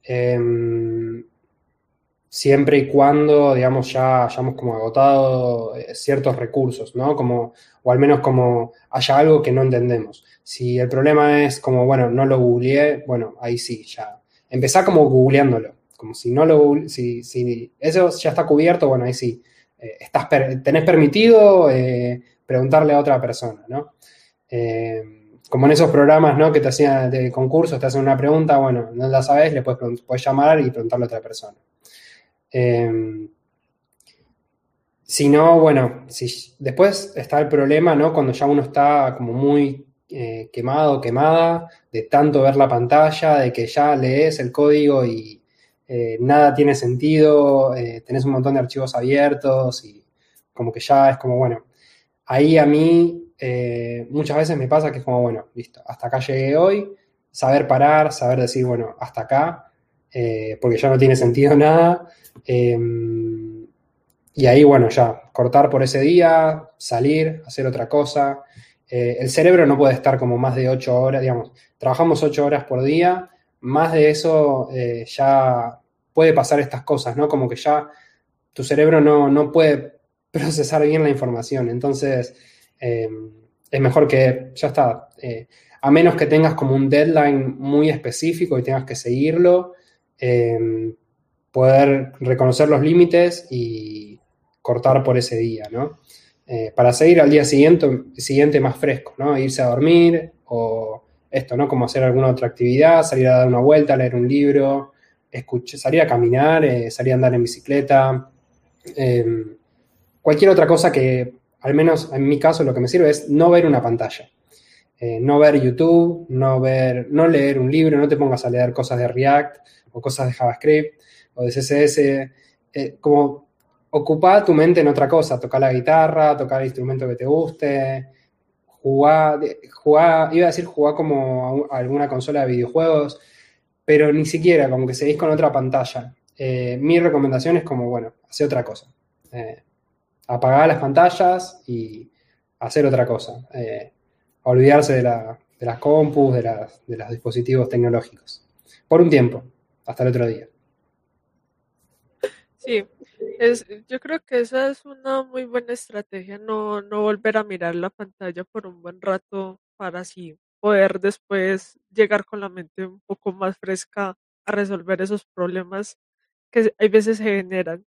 siempre y cuando, digamos, ya hayamos como agotado ciertos recursos, ¿no? Como, o al menos como haya algo que no entendemos. Si el problema es como, bueno, no lo googleé, bueno, ahí sí, ya. Empezá como googleándolo. Como si no lo si eso ya está cubierto, bueno, ahí sí. Tenés permitido preguntarle a otra persona, ¿no? Como en esos programas, ¿no? Que te hacían de concursos, te hacen una pregunta, bueno, no la sabes, le puedes llamar y preguntarle a otra persona. Si no, bueno, después está el problema, ¿no? Cuando ya uno está como muy quemado, quemada, de tanto ver la pantalla, de que ya lees el código y nada tiene sentido, tenés un montón de archivos abiertos y como que ya es como, bueno, ahí a mí muchas veces me pasa que es como, bueno, listo, hasta acá llegué hoy, saber parar, saber decir, bueno, hasta acá, porque ya no tiene sentido nada. Y ahí, bueno, ya, cortar por ese día, salir, hacer otra cosa. El cerebro no puede estar como más de 8 horas, digamos, trabajamos 8 horas por día, más de eso ya puede pasar estas cosas, ¿no? Como que ya tu cerebro no puede procesar bien la información, entonces es mejor que, ya está, a menos que tengas como un deadline muy específico y tengas que seguirlo, poder reconocer los límites y cortar por ese día, ¿no? Para seguir al día siguiente más fresco, ¿no? Irse a dormir o esto, ¿no? Como hacer alguna otra actividad, salir a dar una vuelta, leer un libro, salir a caminar, salir a andar en bicicleta, cualquier otra cosa que, al menos en mi caso, lo que me sirve es no ver una pantalla. No ver YouTube, no leer un libro, no te pongas a leer cosas de React o cosas de JavaScript o de CSS, como ocupá tu mente en otra cosa, tocar la guitarra, tocar el instrumento que te guste, jugar, iba a decir jugar como a alguna consola de videojuegos, pero ni siquiera, como que seguís con otra pantalla. Mi recomendación es como, bueno, hacer otra cosa. Apagar las pantallas y hacer otra cosa. Olvidarse de las compus, de los dispositivos tecnológicos. Por un tiempo, hasta el otro día. Sí, yo creo que esa es una muy buena estrategia, no volver a mirar la pantalla por un buen rato para así poder después llegar con la mente un poco más fresca a resolver esos problemas que hay veces se generan.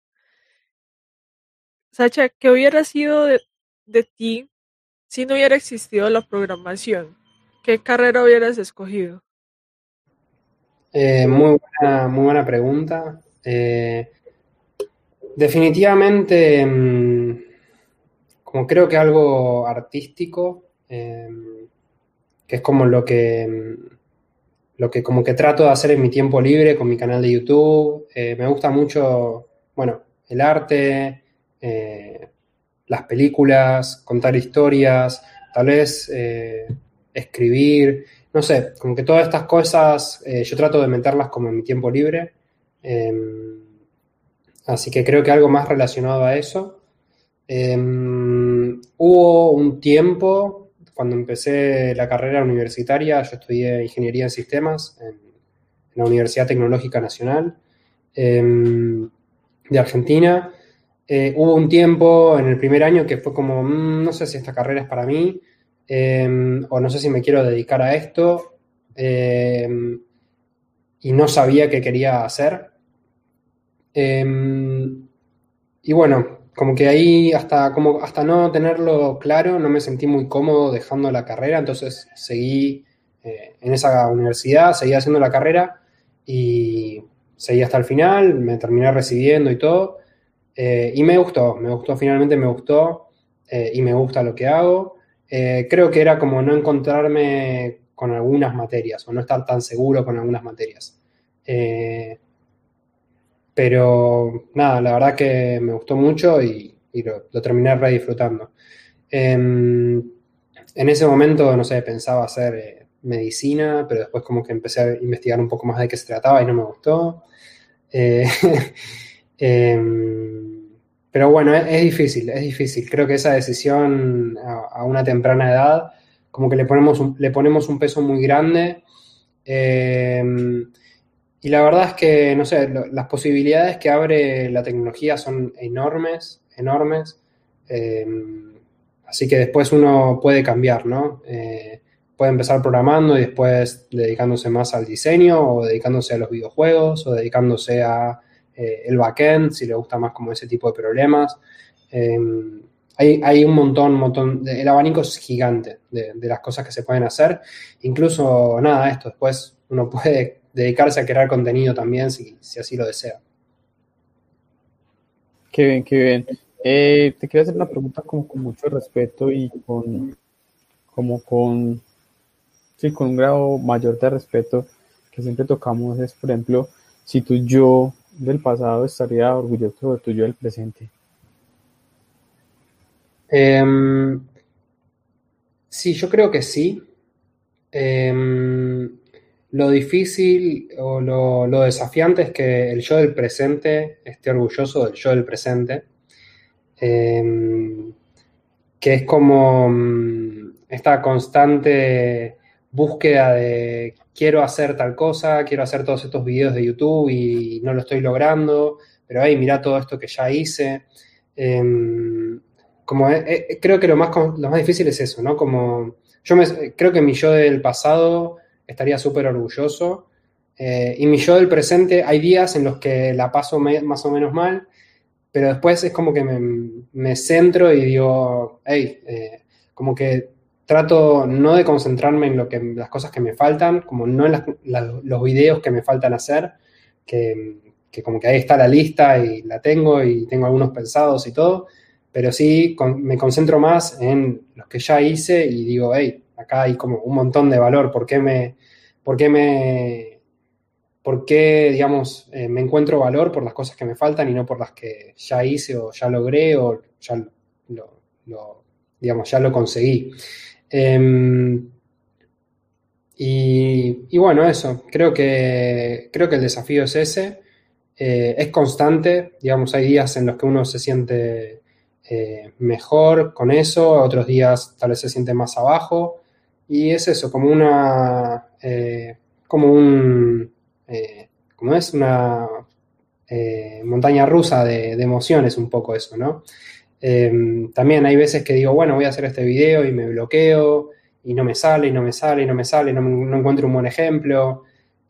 Sacha, ¿qué hubiera sido de ti si no hubiera existido la programación? ¿Qué carrera hubieras escogido? Muy buena pregunta. Definitivamente, como creo que algo artístico, que es como lo que como que trato de hacer en mi tiempo libre con mi canal de YouTube. Me gusta mucho, bueno, el arte, las películas, contar historias, tal vez escribir, no sé, como que todas estas cosas yo trato de meterlas como en mi tiempo libre. Así que creo que algo más relacionado a eso. Hubo un tiempo, cuando empecé la carrera universitaria, yo estudié Ingeniería en Sistemas en la Universidad Tecnológica Nacional de Argentina. Hubo un tiempo en el primer año que fue como, no sé si esta carrera es para mí, o no sé si me quiero dedicar a esto, y no sabía qué quería hacer. Y bueno, como que ahí hasta no tenerlo claro, no me sentí muy cómodo dejando la carrera, entonces seguí en esa universidad, seguí haciendo la carrera y seguí hasta el final, me terminé recibiendo y todo. Y finalmente me gustó, y me gusta lo que hago. Creo que era como no encontrarme con algunas materias o no estar tan seguro con algunas materias. Eh, pero nada, la verdad que me gustó mucho y lo terminé re disfrutando. En ese momento, no sé, pensaba hacer medicina, pero después como que empecé a investigar un poco más de qué se trataba y no me gustó. Eh, pero bueno, es difícil, es difícil. Creo que esa decisión a una temprana edad, como que le ponemos un peso muy grande. Eh, y la verdad es que, no sé, las posibilidades que abre la tecnología son enormes, enormes. Eh, Así que después uno puede cambiar, ¿no? Puede empezar programando y después dedicándose más al diseño o dedicándose a los videojuegos o dedicándose a el backend, si le gusta más como ese tipo de problemas. Eh, hay un montón, el abanico es gigante de las cosas que se pueden hacer. Incluso, nada, esto después uno puede dedicarse a crear contenido también si así lo desea. Qué bien, qué bien. Te quiero hacer una pregunta como con mucho respeto y como con, sí, con un grado mayor de respeto que siempre tocamos es, por ejemplo, si tu yo del pasado estaría orgulloso de tu yo del presente. Sí, yo creo que sí. Lo difícil o lo desafiante es que el yo del presente esté orgulloso del yo del presente. Eh, que es como esta constante búsqueda de quiero hacer tal cosa, quiero hacer todos estos videos de YouTube y no lo estoy logrando, pero hey, mirá todo esto que ya hice. Eh, Creo que lo más difícil es eso, ¿no? Como creo que mi yo del pasado estaría súper orgulloso, y mi yo del presente hay días en los que la paso más o menos mal, pero después es como que me centro y digo, hey, como que trato no de concentrarme en las cosas que me faltan, como no en los videos que me faltan hacer, que como que ahí está la lista y la tengo y tengo algunos pensados y todo, pero sí me concentro más en los que ya hice y digo, hey, acá hay como un montón de valor, por qué me, digamos, me encuentro valor por las cosas que me faltan y no por las que ya hice o ya logré o ya digamos, ya lo conseguí. Eh, y bueno, eso, creo que el desafío es ese. Es constante, digamos, hay días en los que uno se siente mejor con eso, otros días tal vez se siente más abajo, y es eso, como como es una montaña rusa de emociones, un poco eso, ¿no? También hay veces que digo, bueno, voy a hacer este video y me bloqueo y no me sale, y no me sale, y no me sale, no encuentro un buen ejemplo.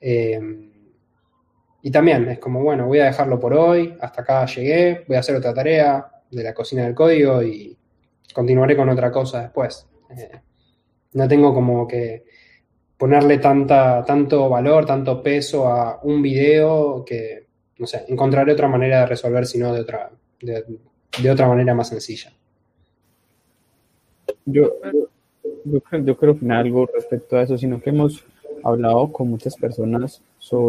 Y también es como, bueno, voy a dejarlo por hoy, hasta acá llegué, voy a hacer otra tarea de la cocina del código y continuaré con otra cosa después. No tengo como que ponerle tanto valor, tanto peso a un video que, no sé, encontraré otra manera de resolver, sino de otra manera más sencilla. Yo, yo quiero opinar algo respecto a eso, sino que hemos hablado con muchas personas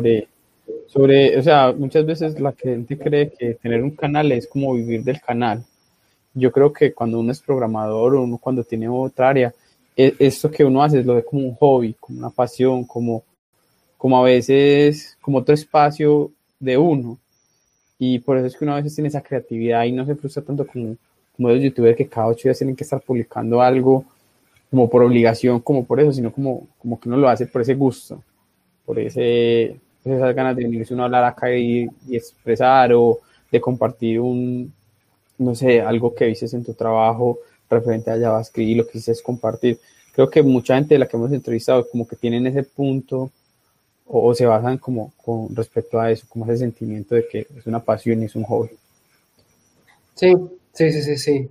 o sea, muchas veces la gente cree que tener un canal es como vivir del canal. Yo creo que cuando uno es programador o uno cuando tiene otra área, esto que uno hace lo ve como un hobby, como una pasión, como a veces, como otro espacio de uno. Y por eso es que uno a veces tiene esa creatividad y no se frustra tanto como los youtubers que cada 8 días tienen que estar publicando algo como por obligación, como por eso, sino como que uno lo hace por ese gusto, por esas ganas de venirse uno a hablar acá y expresar o de compartir no sé, algo que dices en tu trabajo referente a JavaScript y lo que dices compartir. Creo que mucha gente de la que hemos entrevistado como que tienen ese punto o se basan como con respecto a eso, como ese sentimiento de que es una pasión y es un hobby. Sí, sí, sí, sí, sí.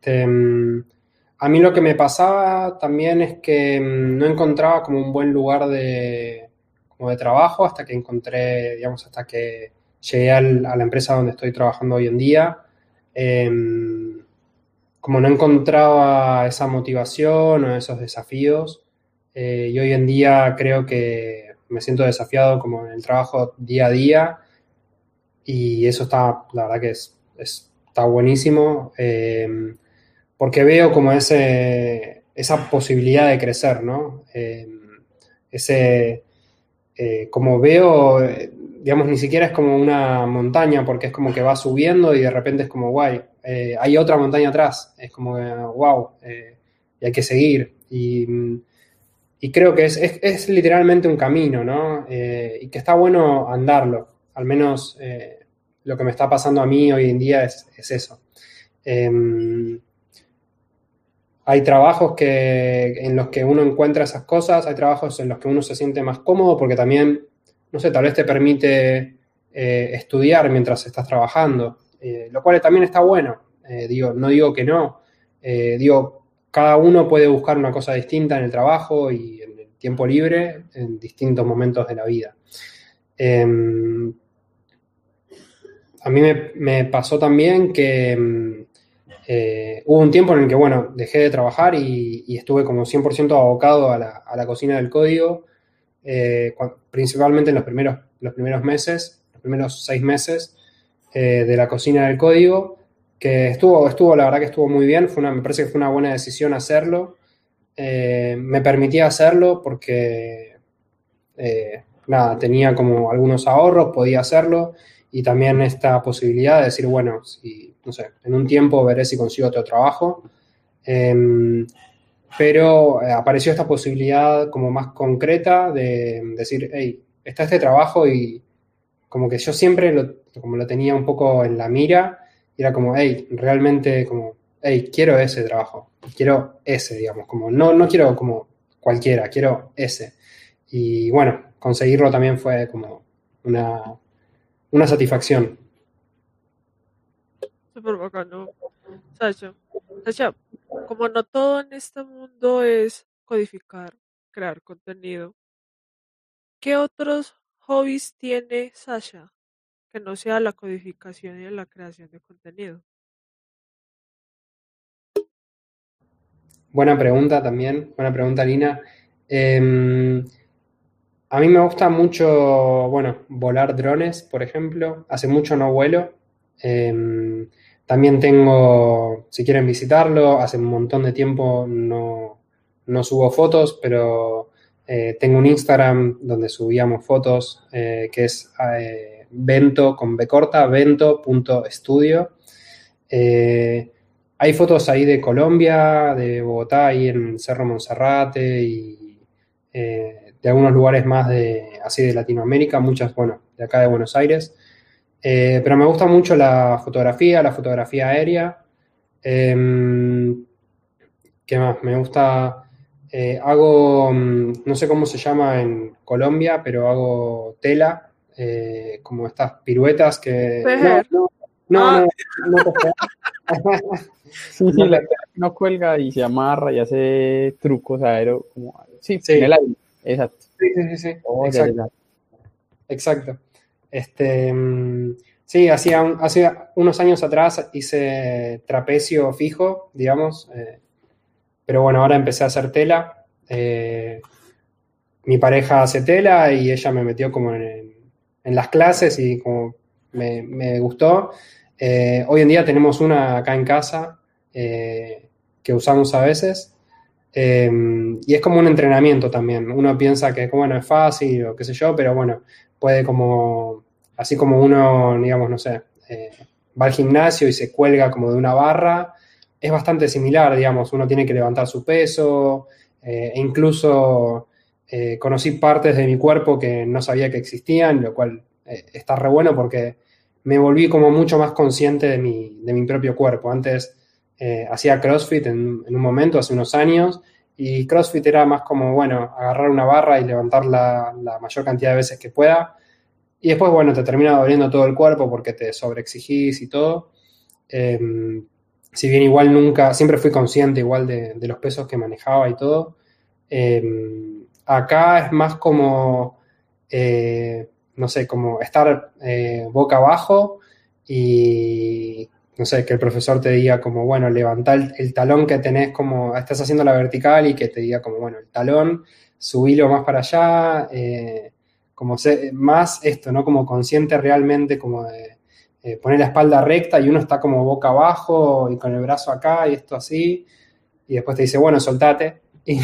A mí lo que me pasaba también es que no encontraba como un buen lugar como de trabajo hasta que encontré, digamos, hasta que llegué a la empresa donde estoy trabajando hoy en día. Como no encontraba esa motivación o esos desafíos, y hoy en día creo que me siento desafiado como en el trabajo día a día y eso está, la verdad que está buenísimo, porque veo como esa posibilidad de crecer, ¿no? Ese, como veo, digamos, ni siquiera es como una montaña, porque es como que va subiendo y de repente es como, guay, hay otra montaña atrás, es como, wow, y hay que seguir. Y creo que es literalmente un camino, ¿no? Y que está bueno andarlo, al menos lo que me está pasando a mí hoy en día es eso. Hay trabajos en los que uno encuentra esas cosas, hay trabajos en los que uno se siente más cómodo porque también, no sé, tal vez te permite estudiar mientras estás trabajando, lo cual también está bueno. No digo que no, digo, cada uno puede buscar una cosa distinta en el trabajo y en el tiempo libre en distintos momentos de la vida. A mí me pasó también que hubo un tiempo en el que, bueno, dejé de trabajar y estuve como 100% abocado a la cocina del código, principalmente en los primeros meses, los primeros 6 meses de la cocina del código, que la verdad que estuvo muy bien, me parece que fue una buena decisión hacerlo. Me permitía hacerlo porque, nada, tenía como algunos ahorros, podía hacerlo. Y también esta posibilidad de decir, bueno, no sé, en un tiempo veré si consigo otro trabajo. Pero apareció esta posibilidad como más concreta de decir, hey, está este trabajo y como que yo siempre como lo tenía un poco en la mira y era como, hey, realmente como, hey, quiero ese trabajo, quiero ese, digamos, como no quiero como cualquiera, quiero ese. Y bueno, conseguirlo también fue como una satisfacción. Súper bacano, Sasha. Sasha, como no todo en este mundo es codificar, crear contenido, ¿qué otros hobbies tiene Sasha que no sea la codificación y la creación de contenido? Buena pregunta también, buena pregunta, Lina. A mí me gusta mucho, bueno, volar drones, por ejemplo. Hace mucho no vuelo. También tengo, si quieren visitarlo, hace un montón de tiempo no subo fotos, pero tengo un Instagram donde subíamos fotos que es Vento con B corta, vento.studio. Hay fotos ahí de Colombia, de Bogotá, ahí en Cerro Monserrate y de algunos lugares más así de Latinoamérica, muchas, bueno, de acá de Buenos Aires. Pero me gusta mucho la fotografía aérea. ¿Qué más? Me gusta, hago, no sé cómo se llama en Colombia, pero hago tela, como estas piruetas que... Tejer. No, Ah, no te Sí, sí, no la te- no cuelga y se amarra y hace trucos aero, como, sí, en Sí, el aire, exacto. sí, sí, sí, sí, Oh, ya, ya, exacto, ya. exacto. Sí, hace unos años atrás hice trapecio fijo, digamos, pero bueno, ahora empecé a hacer tela. Mi pareja hace tela y ella me metió como en las clases y como me gustó. Hoy en día tenemos una acá en casa que usamos a veces. Y es como un entrenamiento también. Uno piensa que, bueno, es fácil o qué sé yo, pero bueno, puede como, así como uno, digamos, no sé, va al gimnasio y se cuelga como de una barra, es bastante similar, digamos, uno tiene que levantar su peso, e incluso conocí partes de mi cuerpo que no sabía que existían, lo cual está re bueno porque me volví como mucho más consciente de mi propio cuerpo. Antes hacía CrossFit en un momento, hace unos años, y CrossFit era más como, bueno, agarrar una barra y levantarla la mayor cantidad de veces que pueda. Y después, bueno, te termina doliendo todo el cuerpo porque te sobreexigís y todo. Si bien igual siempre fui consciente igual de los pesos que manejaba y todo. Acá es más como, no sé, como estar boca abajo y, no sé, que el profesor te diga como, bueno, levantá el talón que tenés, como estás haciendo la vertical y que te diga como, bueno, el talón, subilo más para allá, como más esto, ¿no? Como consciente realmente como de poner la espalda recta y uno está como boca abajo y con el brazo acá y esto así, y después te dice, bueno, soltate,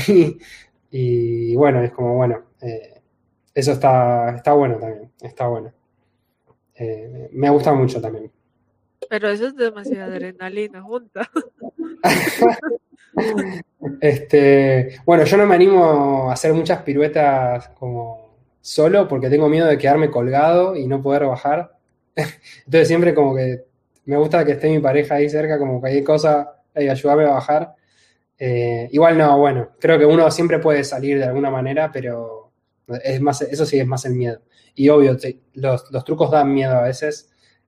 y bueno, es como, bueno, eso está bueno también, está bueno. Me gusta mucho también. Pero eso es demasiada adrenalina junta. Bueno, yo no me animo a hacer muchas piruetas como solo porque tengo miedo de quedarme colgado y no poder bajar. Entonces siempre como que me gusta que esté mi pareja ahí cerca, como cualquier cosa, hey, ayúdame a bajar. Igual no, bueno, creo que uno siempre puede salir de alguna manera, pero es más, eso sí es más el miedo. Y obvio, los trucos dan miedo a veces,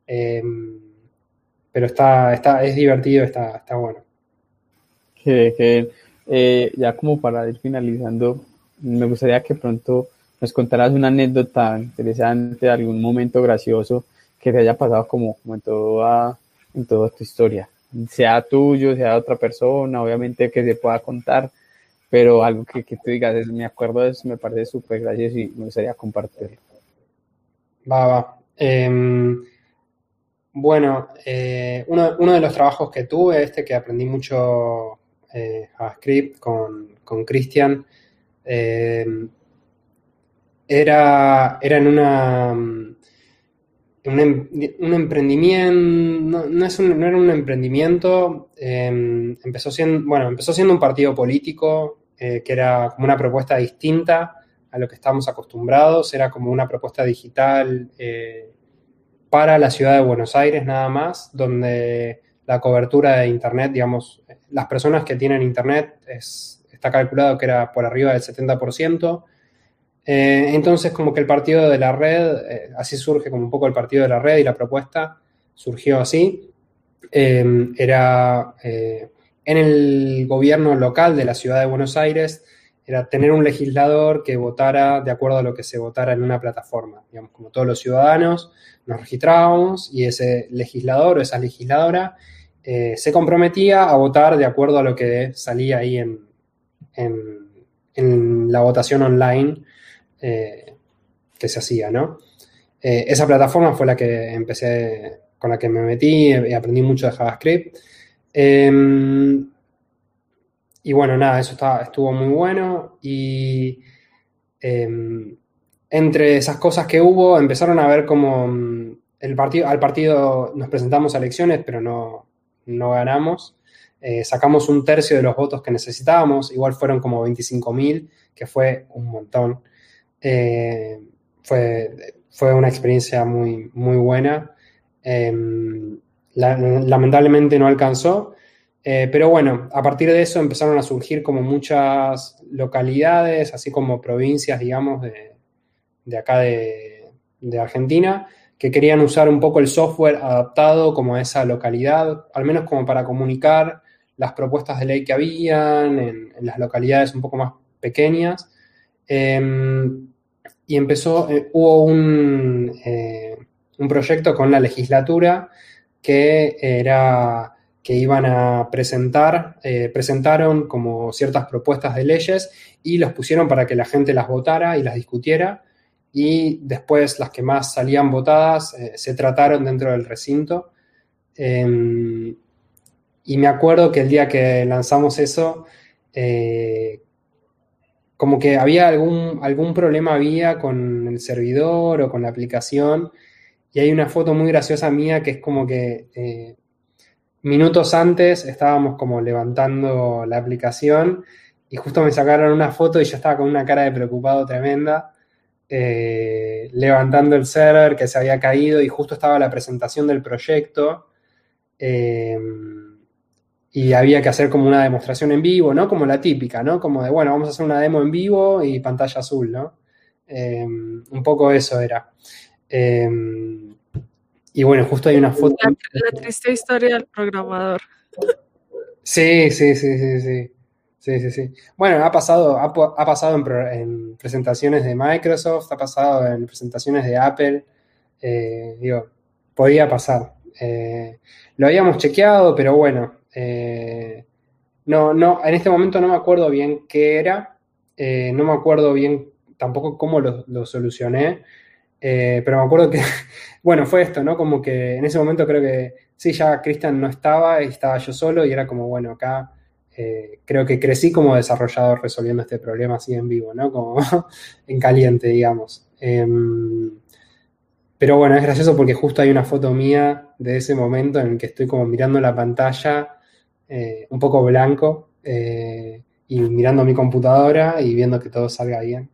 pero es divertido, está bueno. Ya como para ir finalizando, me gustaría que pronto nos contaras una anécdota interesante, algún momento gracioso que te haya pasado como en toda tu historia, sea tuyo, sea de otra persona, obviamente que se pueda contar, pero algo que tú digas, me acuerdo de eso, me parece súper gracioso y me gustaría compartirlo. Va. Bueno, uno de los trabajos que tuve, que aprendí mucho JavaScript con Cristian, era en un emprendimiento, no era un emprendimiento, empezó siendo un partido político que era como una propuesta distinta a lo que estábamos acostumbrados, era como una propuesta digital para la ciudad de Buenos Aires nada más, donde la cobertura de Internet, digamos, las personas que tienen Internet está calculado que era por arriba del 70%. Entonces, como que el partido de la red, así surge como un poco el partido de la red y la propuesta surgió así. Era en el gobierno local de la ciudad de Buenos Aires, era tener un legislador que votara de acuerdo a lo que se votara en una plataforma. Digamos, como todos los ciudadanos nos registrábamos y ese legislador o esa legisladora se comprometía a votar de acuerdo a lo que salía ahí en la votación online que se hacía, ¿no? Esa plataforma fue la que con la que me metí y aprendí mucho de JavaScript. Y bueno, nada, eso estuvo muy bueno. Y entre esas cosas que hubo, empezaron a ver como al partido nos presentamos a elecciones, pero no ganamos. Sacamos un tercio de los votos que necesitábamos, igual fueron como 25.000, que fue un montón. Fue una experiencia muy, muy buena. Lamentablemente no alcanzó, pero bueno, a partir de eso empezaron a surgir como muchas localidades, así como provincias, digamos, de acá de Argentina, que querían usar un poco el software adaptado como a esa localidad, al menos como para comunicar las propuestas de ley que habían en las localidades un poco más pequeñas. Y hubo un proyecto con la legislatura que iban a presentaron como ciertas propuestas de leyes y los pusieron para que la gente las votara y las discutiera, y después las que más salían votadas se trataron dentro del recinto. Y me acuerdo que el día que lanzamos eso, como que había algún problema con el servidor o con la aplicación, y hay una foto muy graciosa mía que es como que minutos antes estábamos como levantando la aplicación y justo me sacaron una foto y yo estaba con una cara de preocupado tremenda. levantando el server que se había caído y justo estaba la presentación del proyecto. Y había que hacer como una demostración en vivo, ¿no? Como la típica, ¿no? Como de, bueno, vamos a hacer una demo en vivo y pantalla azul, ¿no? Un poco eso era. Y bueno, justo hay una foto. La triste historia del programador. Sí. Bueno, ha pasado en presentaciones de Microsoft, ha pasado en presentaciones de Apple. Digo, podía pasar. Lo habíamos chequeado, pero bueno, no, en este momento no me acuerdo bien qué era, no me acuerdo bien tampoco cómo lo solucioné, pero me acuerdo que, bueno, fue esto, ¿no? Como que en ese momento creo que sí, ya Cristian no estaba yo solo y era como, bueno, acá creo que crecí como desarrollador resolviendo este problema así en vivo, ¿no? Como en caliente, digamos. Pero bueno, es gracioso porque justo hay una foto mía de ese momento en el que estoy como mirando la pantalla, un poco blanco, y mirando mi computadora y viendo que todo salga bien.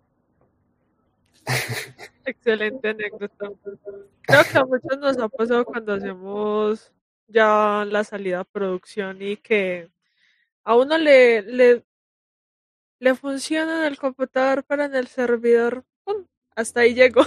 Excelente anécdota. Creo que a muchos nos ha pasado cuando hacemos ya la salida a producción y que a uno le funciona en el computador, pero en el servidor, ¡pum! Hasta ahí llegó.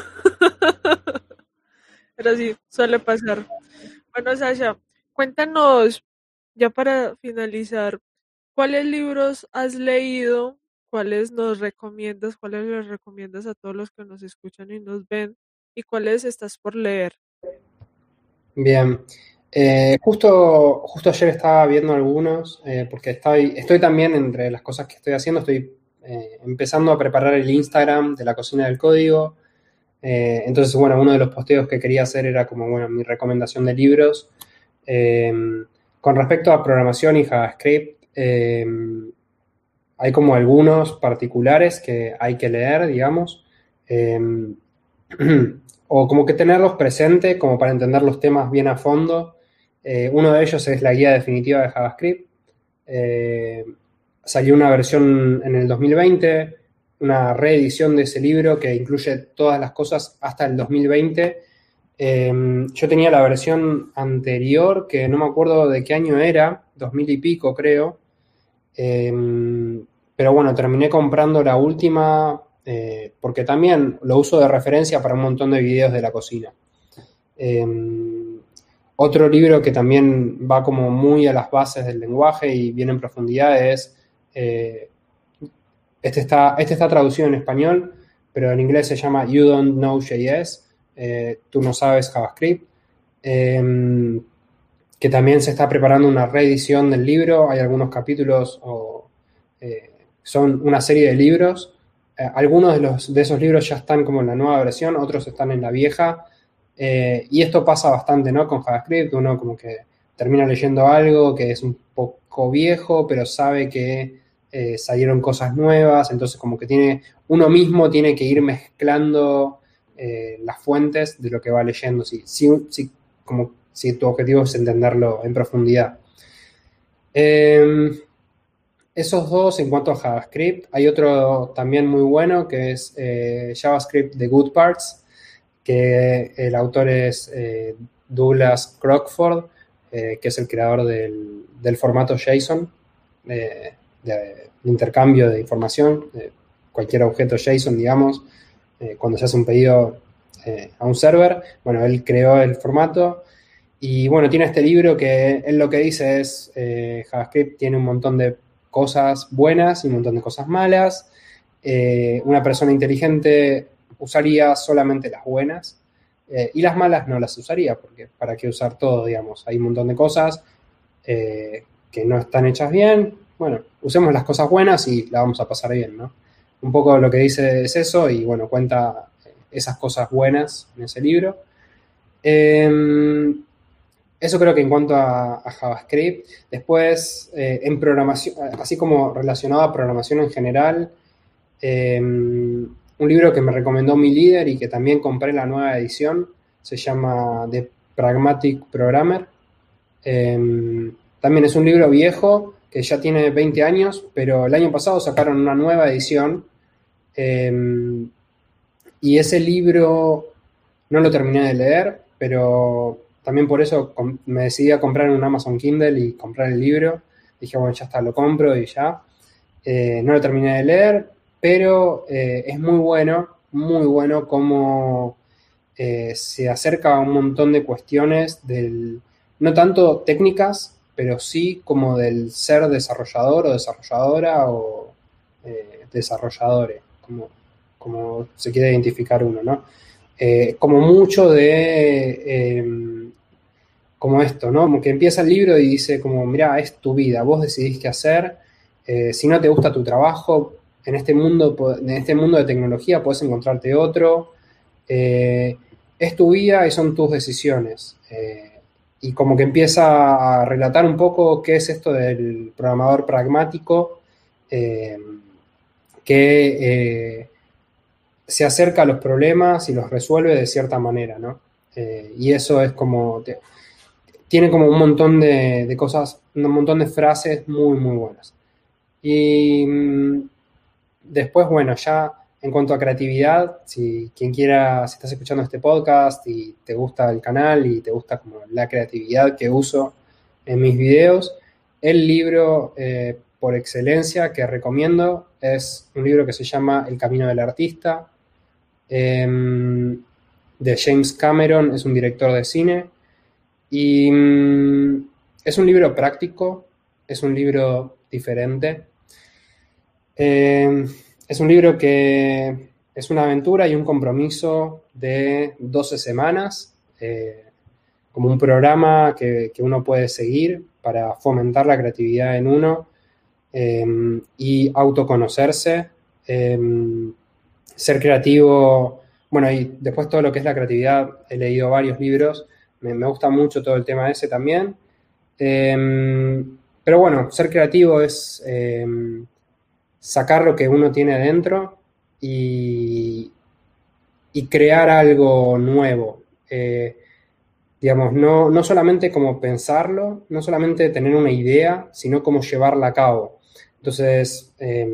Pero sí, suele pasar. Bueno, Sasha, cuéntanos, ya para finalizar, ¿cuáles libros has leído? ¿Cuáles nos recomiendas? ¿Cuáles les recomiendas a todos los que nos escuchan y nos ven? ¿Y cuáles estás por leer? Bien. Justo ayer estaba viendo algunos, porque estoy también entre las cosas que estoy haciendo, estoy empezando a preparar el Instagram de la cocina del código. Entonces, bueno, uno de los posteos que quería hacer era como, bueno, mi recomendación de libros. Con respecto a programación y JavaScript, hay como algunos particulares que hay que leer, digamos, o como que tenerlos presente como para entender los temas bien a fondo. Uno de ellos es la guía definitiva de JavaScript. Salió una versión en el 2020, una reedición de ese libro que incluye todas las cosas hasta el 2020. Yo tenía la versión anterior, que no me acuerdo de qué año era, 2000 y pico creo. Pero bueno, terminé comprando la última porque también lo uso de referencia para un montón de videos de la cocina. Otro libro que también va como muy a las bases del lenguaje y viene en profundidad es, este está traducido en español, pero en inglés se llama You Don't Know JS, tú no sabes JavaScript, que también se está preparando una reedición del libro. Hay algunos capítulos, son una serie de libros. Algunos de esos libros ya están como en la nueva versión, otros están en la vieja. Y esto pasa bastante, ¿no? Con JavaScript, uno como que termina leyendo algo que es un poco viejo, pero sabe que salieron cosas nuevas, entonces como que uno mismo tiene que ir mezclando las fuentes de lo que va leyendo, como si tu objetivo es entenderlo en profundidad. Esos dos en cuanto a JavaScript. Hay otro también muy bueno que es JavaScript The Good Parts, que el autor es Douglas Crockford, que es el creador del formato JSON, de intercambio de información, cualquier objeto JSON, digamos, cuando se hace un pedido a un server. Bueno, él creó el formato y bueno, tiene este libro que él lo que dice es JavaScript tiene un montón de cosas buenas y un montón de cosas malas. Una persona inteligente usaría solamente las buenas y las malas no las usaría, porque ¿para qué usar todo, digamos? Hay un montón de cosas que no están hechas bien. Bueno, usemos las cosas buenas y la vamos a pasar bien, ¿no? Un poco lo que dice es eso y, bueno, cuenta esas cosas buenas en ese libro. Eso creo que en cuanto a JavaScript. Después, en programación, así como relacionado a programación en general, un libro que me recomendó mi líder y que también compré la nueva edición, se llama The Pragmatic Programmer. También es un libro viejo que ya tiene 20 años, pero el año pasado sacaron una nueva edición Y ese libro no lo terminé de leer, pero también por eso me decidí a comprar un Amazon Kindle y comprar el libro. Dije, bueno, ya está, lo compro y ya. No lo terminé de leer, pero es muy bueno cómo se acerca a un montón de cuestiones no tanto técnicas, pero sí como del ser desarrollador o desarrolladora o desarrolladores, como se quiere identificar uno, ¿no? Como mucho como esto, ¿no? Como que empieza el libro y dice como, mirá, es tu vida, vos decidís qué hacer, si no te gusta tu trabajo, en este mundo de tecnología puedes encontrarte otro, es tu vida y son tus decisiones. Y como que empieza a relatar un poco qué es esto del programador pragmático, que se acerca a los problemas y los resuelve de cierta manera, ¿no? Y eso es como, tiene como un montón de cosas, un montón de frases muy buenas. Y después, bueno, ya en cuanto a creatividad, si estás escuchando este podcast y te gusta el canal y te gusta como la creatividad que uso en mis videos, el libro por excelencia que recomiendo es un libro que se llama El camino del artista, de James Cameron, es un director de cine, y es un libro práctico, es un libro diferente. Es un libro que es una aventura y un compromiso de 12 semanas, como un programa que uno puede seguir para fomentar la creatividad en uno y autoconocerse, ser creativo. Bueno, y después todo lo que es la creatividad, he leído varios libros, me gusta mucho todo el tema ese también. Pero bueno, ser creativo es sacar lo que uno tiene adentro y crear algo nuevo. Digamos, no solamente como pensarlo, no solamente tener una idea, sino como llevarla a cabo. Entonces,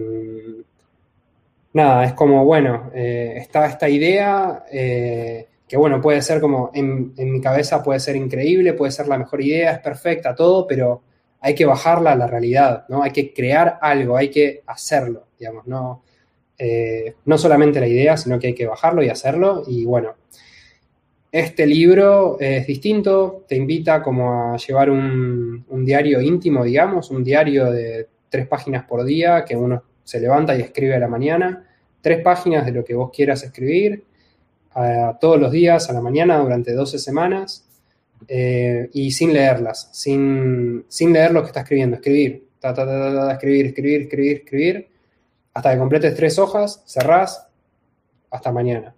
nada, es como, bueno, está esta idea que, bueno, puede ser como, en mi cabeza puede ser increíble, puede ser la mejor idea, es perfecta, todo, pero hay que bajarla a la realidad, ¿no? Hay que crear algo, hay que hacerlo, digamos, no solamente la idea, sino que hay que bajarlo y hacerlo. Y bueno, este libro es distinto, te invita como a llevar un diario íntimo, digamos, un diario de 3 páginas por día, que uno se levanta y escribe a la mañana, 3 páginas de lo que vos quieras escribir, todos los días a la mañana durante 12 semanas, y sin leerlas, sin leer lo que está escribiendo, escribir, escribir, hasta que completes 3 hojas, cerrás, hasta mañana.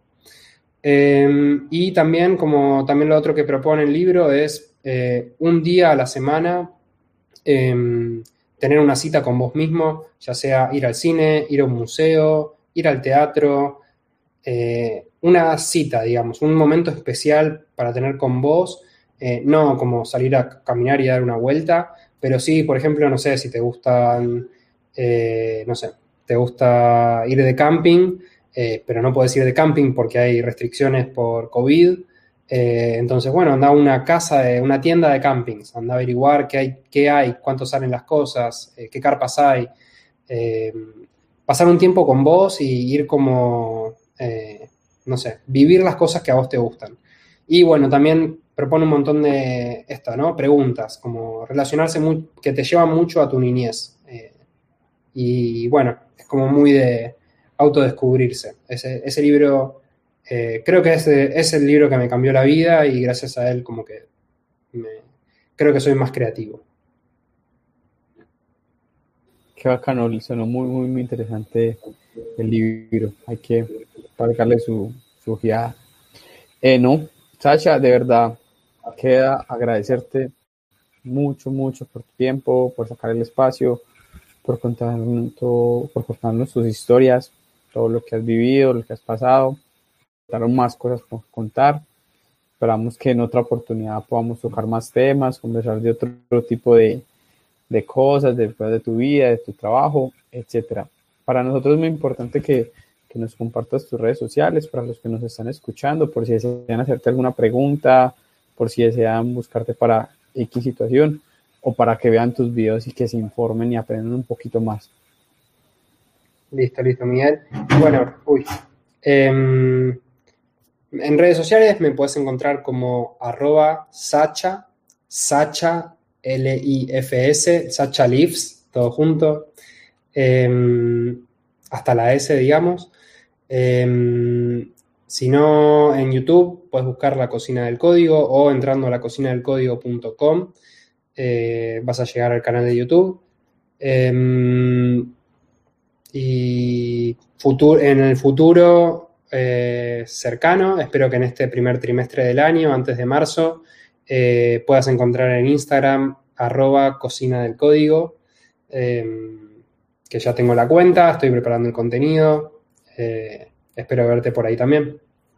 Y también, también lo otro que propone el libro es un día a la semana tener una cita con vos mismo, ya sea ir al cine, ir a un museo, ir al teatro, una cita, digamos, un momento especial para tener con vos, no como salir a caminar y dar una vuelta, pero sí, por ejemplo, no sé, si te gustan, no sé, te gusta ir de camping, pero no podés ir de camping porque hay restricciones por COVID. Entonces, bueno, anda a una tienda de campings, anda a averiguar qué hay, cuánto salen las cosas, qué carpas hay. Pasar un tiempo con vos y ir como, no sé, vivir las cosas que a vos te gustan. Y bueno, también propone un montón de ¿no? Preguntas, como relacionarse que te llevan mucho a tu niñez. Y bueno, es como muy de autodescubrirse. Ese libro, creo que es el libro que me cambió la vida y gracias a él como que creo que soy más creativo. Qué bacano, sonó muy interesante el libro. Hay que darle su ojeada. No, Sasha, de verdad, queda agradecerte mucho por tu tiempo, por sacar el espacio, por contarnos tus historias, todo lo que has vivido, lo que has pasado. Contaron más cosas por contar. Esperamos que en otra oportunidad podamos tocar más temas, conversar de otro tipo de cosas, de tu vida, de tu trabajo, etcétera. Para nosotros es muy importante que que nos compartas tus redes sociales para los que nos están escuchando, por si desean hacerte alguna pregunta, por si desean buscarte para X situación o para que vean tus videos y que se informen y aprendan un poquito más. Listo, Miguel. Bueno, en redes sociales me puedes encontrar como @Sacha, LIFS, Sacha Leaves, todo junto. Hasta la S, digamos. Si no, en YouTube puedes buscar La Cocina del Código o entrando a lacocinadelcódigo.com vas a llegar al canal de YouTube. Y en el futuro cercano, espero que en este primer trimestre del año, antes de marzo, puedas encontrar en Instagram @Cocina del Código, que ya tengo la cuenta, estoy preparando el contenido, espero verte por ahí también.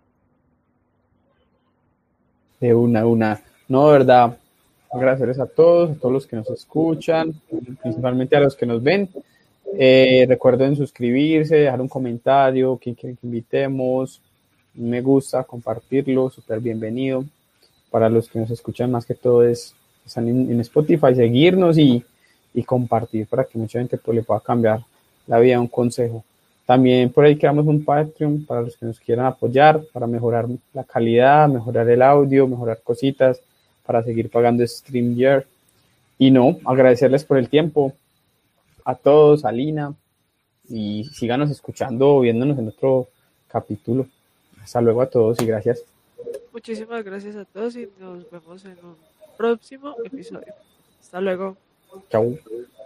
De una. No, de verdad, agradecerles a todos los que nos escuchan, principalmente a los que nos ven. Recuerden suscribirse, dejar un comentario, quien quieren que invitemos, me gusta, compartirlo, súper bienvenido. Para los que nos escuchan, más que todo están en Spotify, seguirnos y compartir para que mucha gente pues, le pueda cambiar la vida, un consejo. También por ahí creamos un Patreon para los que nos quieran apoyar, para mejorar la calidad, mejorar el audio, mejorar cositas, para seguir pagando StreamYard. Y no, agradecerles por el tiempo a todos, a Lina, y síganos escuchando o viéndonos en otro capítulo. Hasta luego a todos y gracias. Muchísimas gracias a todos y nos vemos en un próximo episodio. Hasta luego. Chao.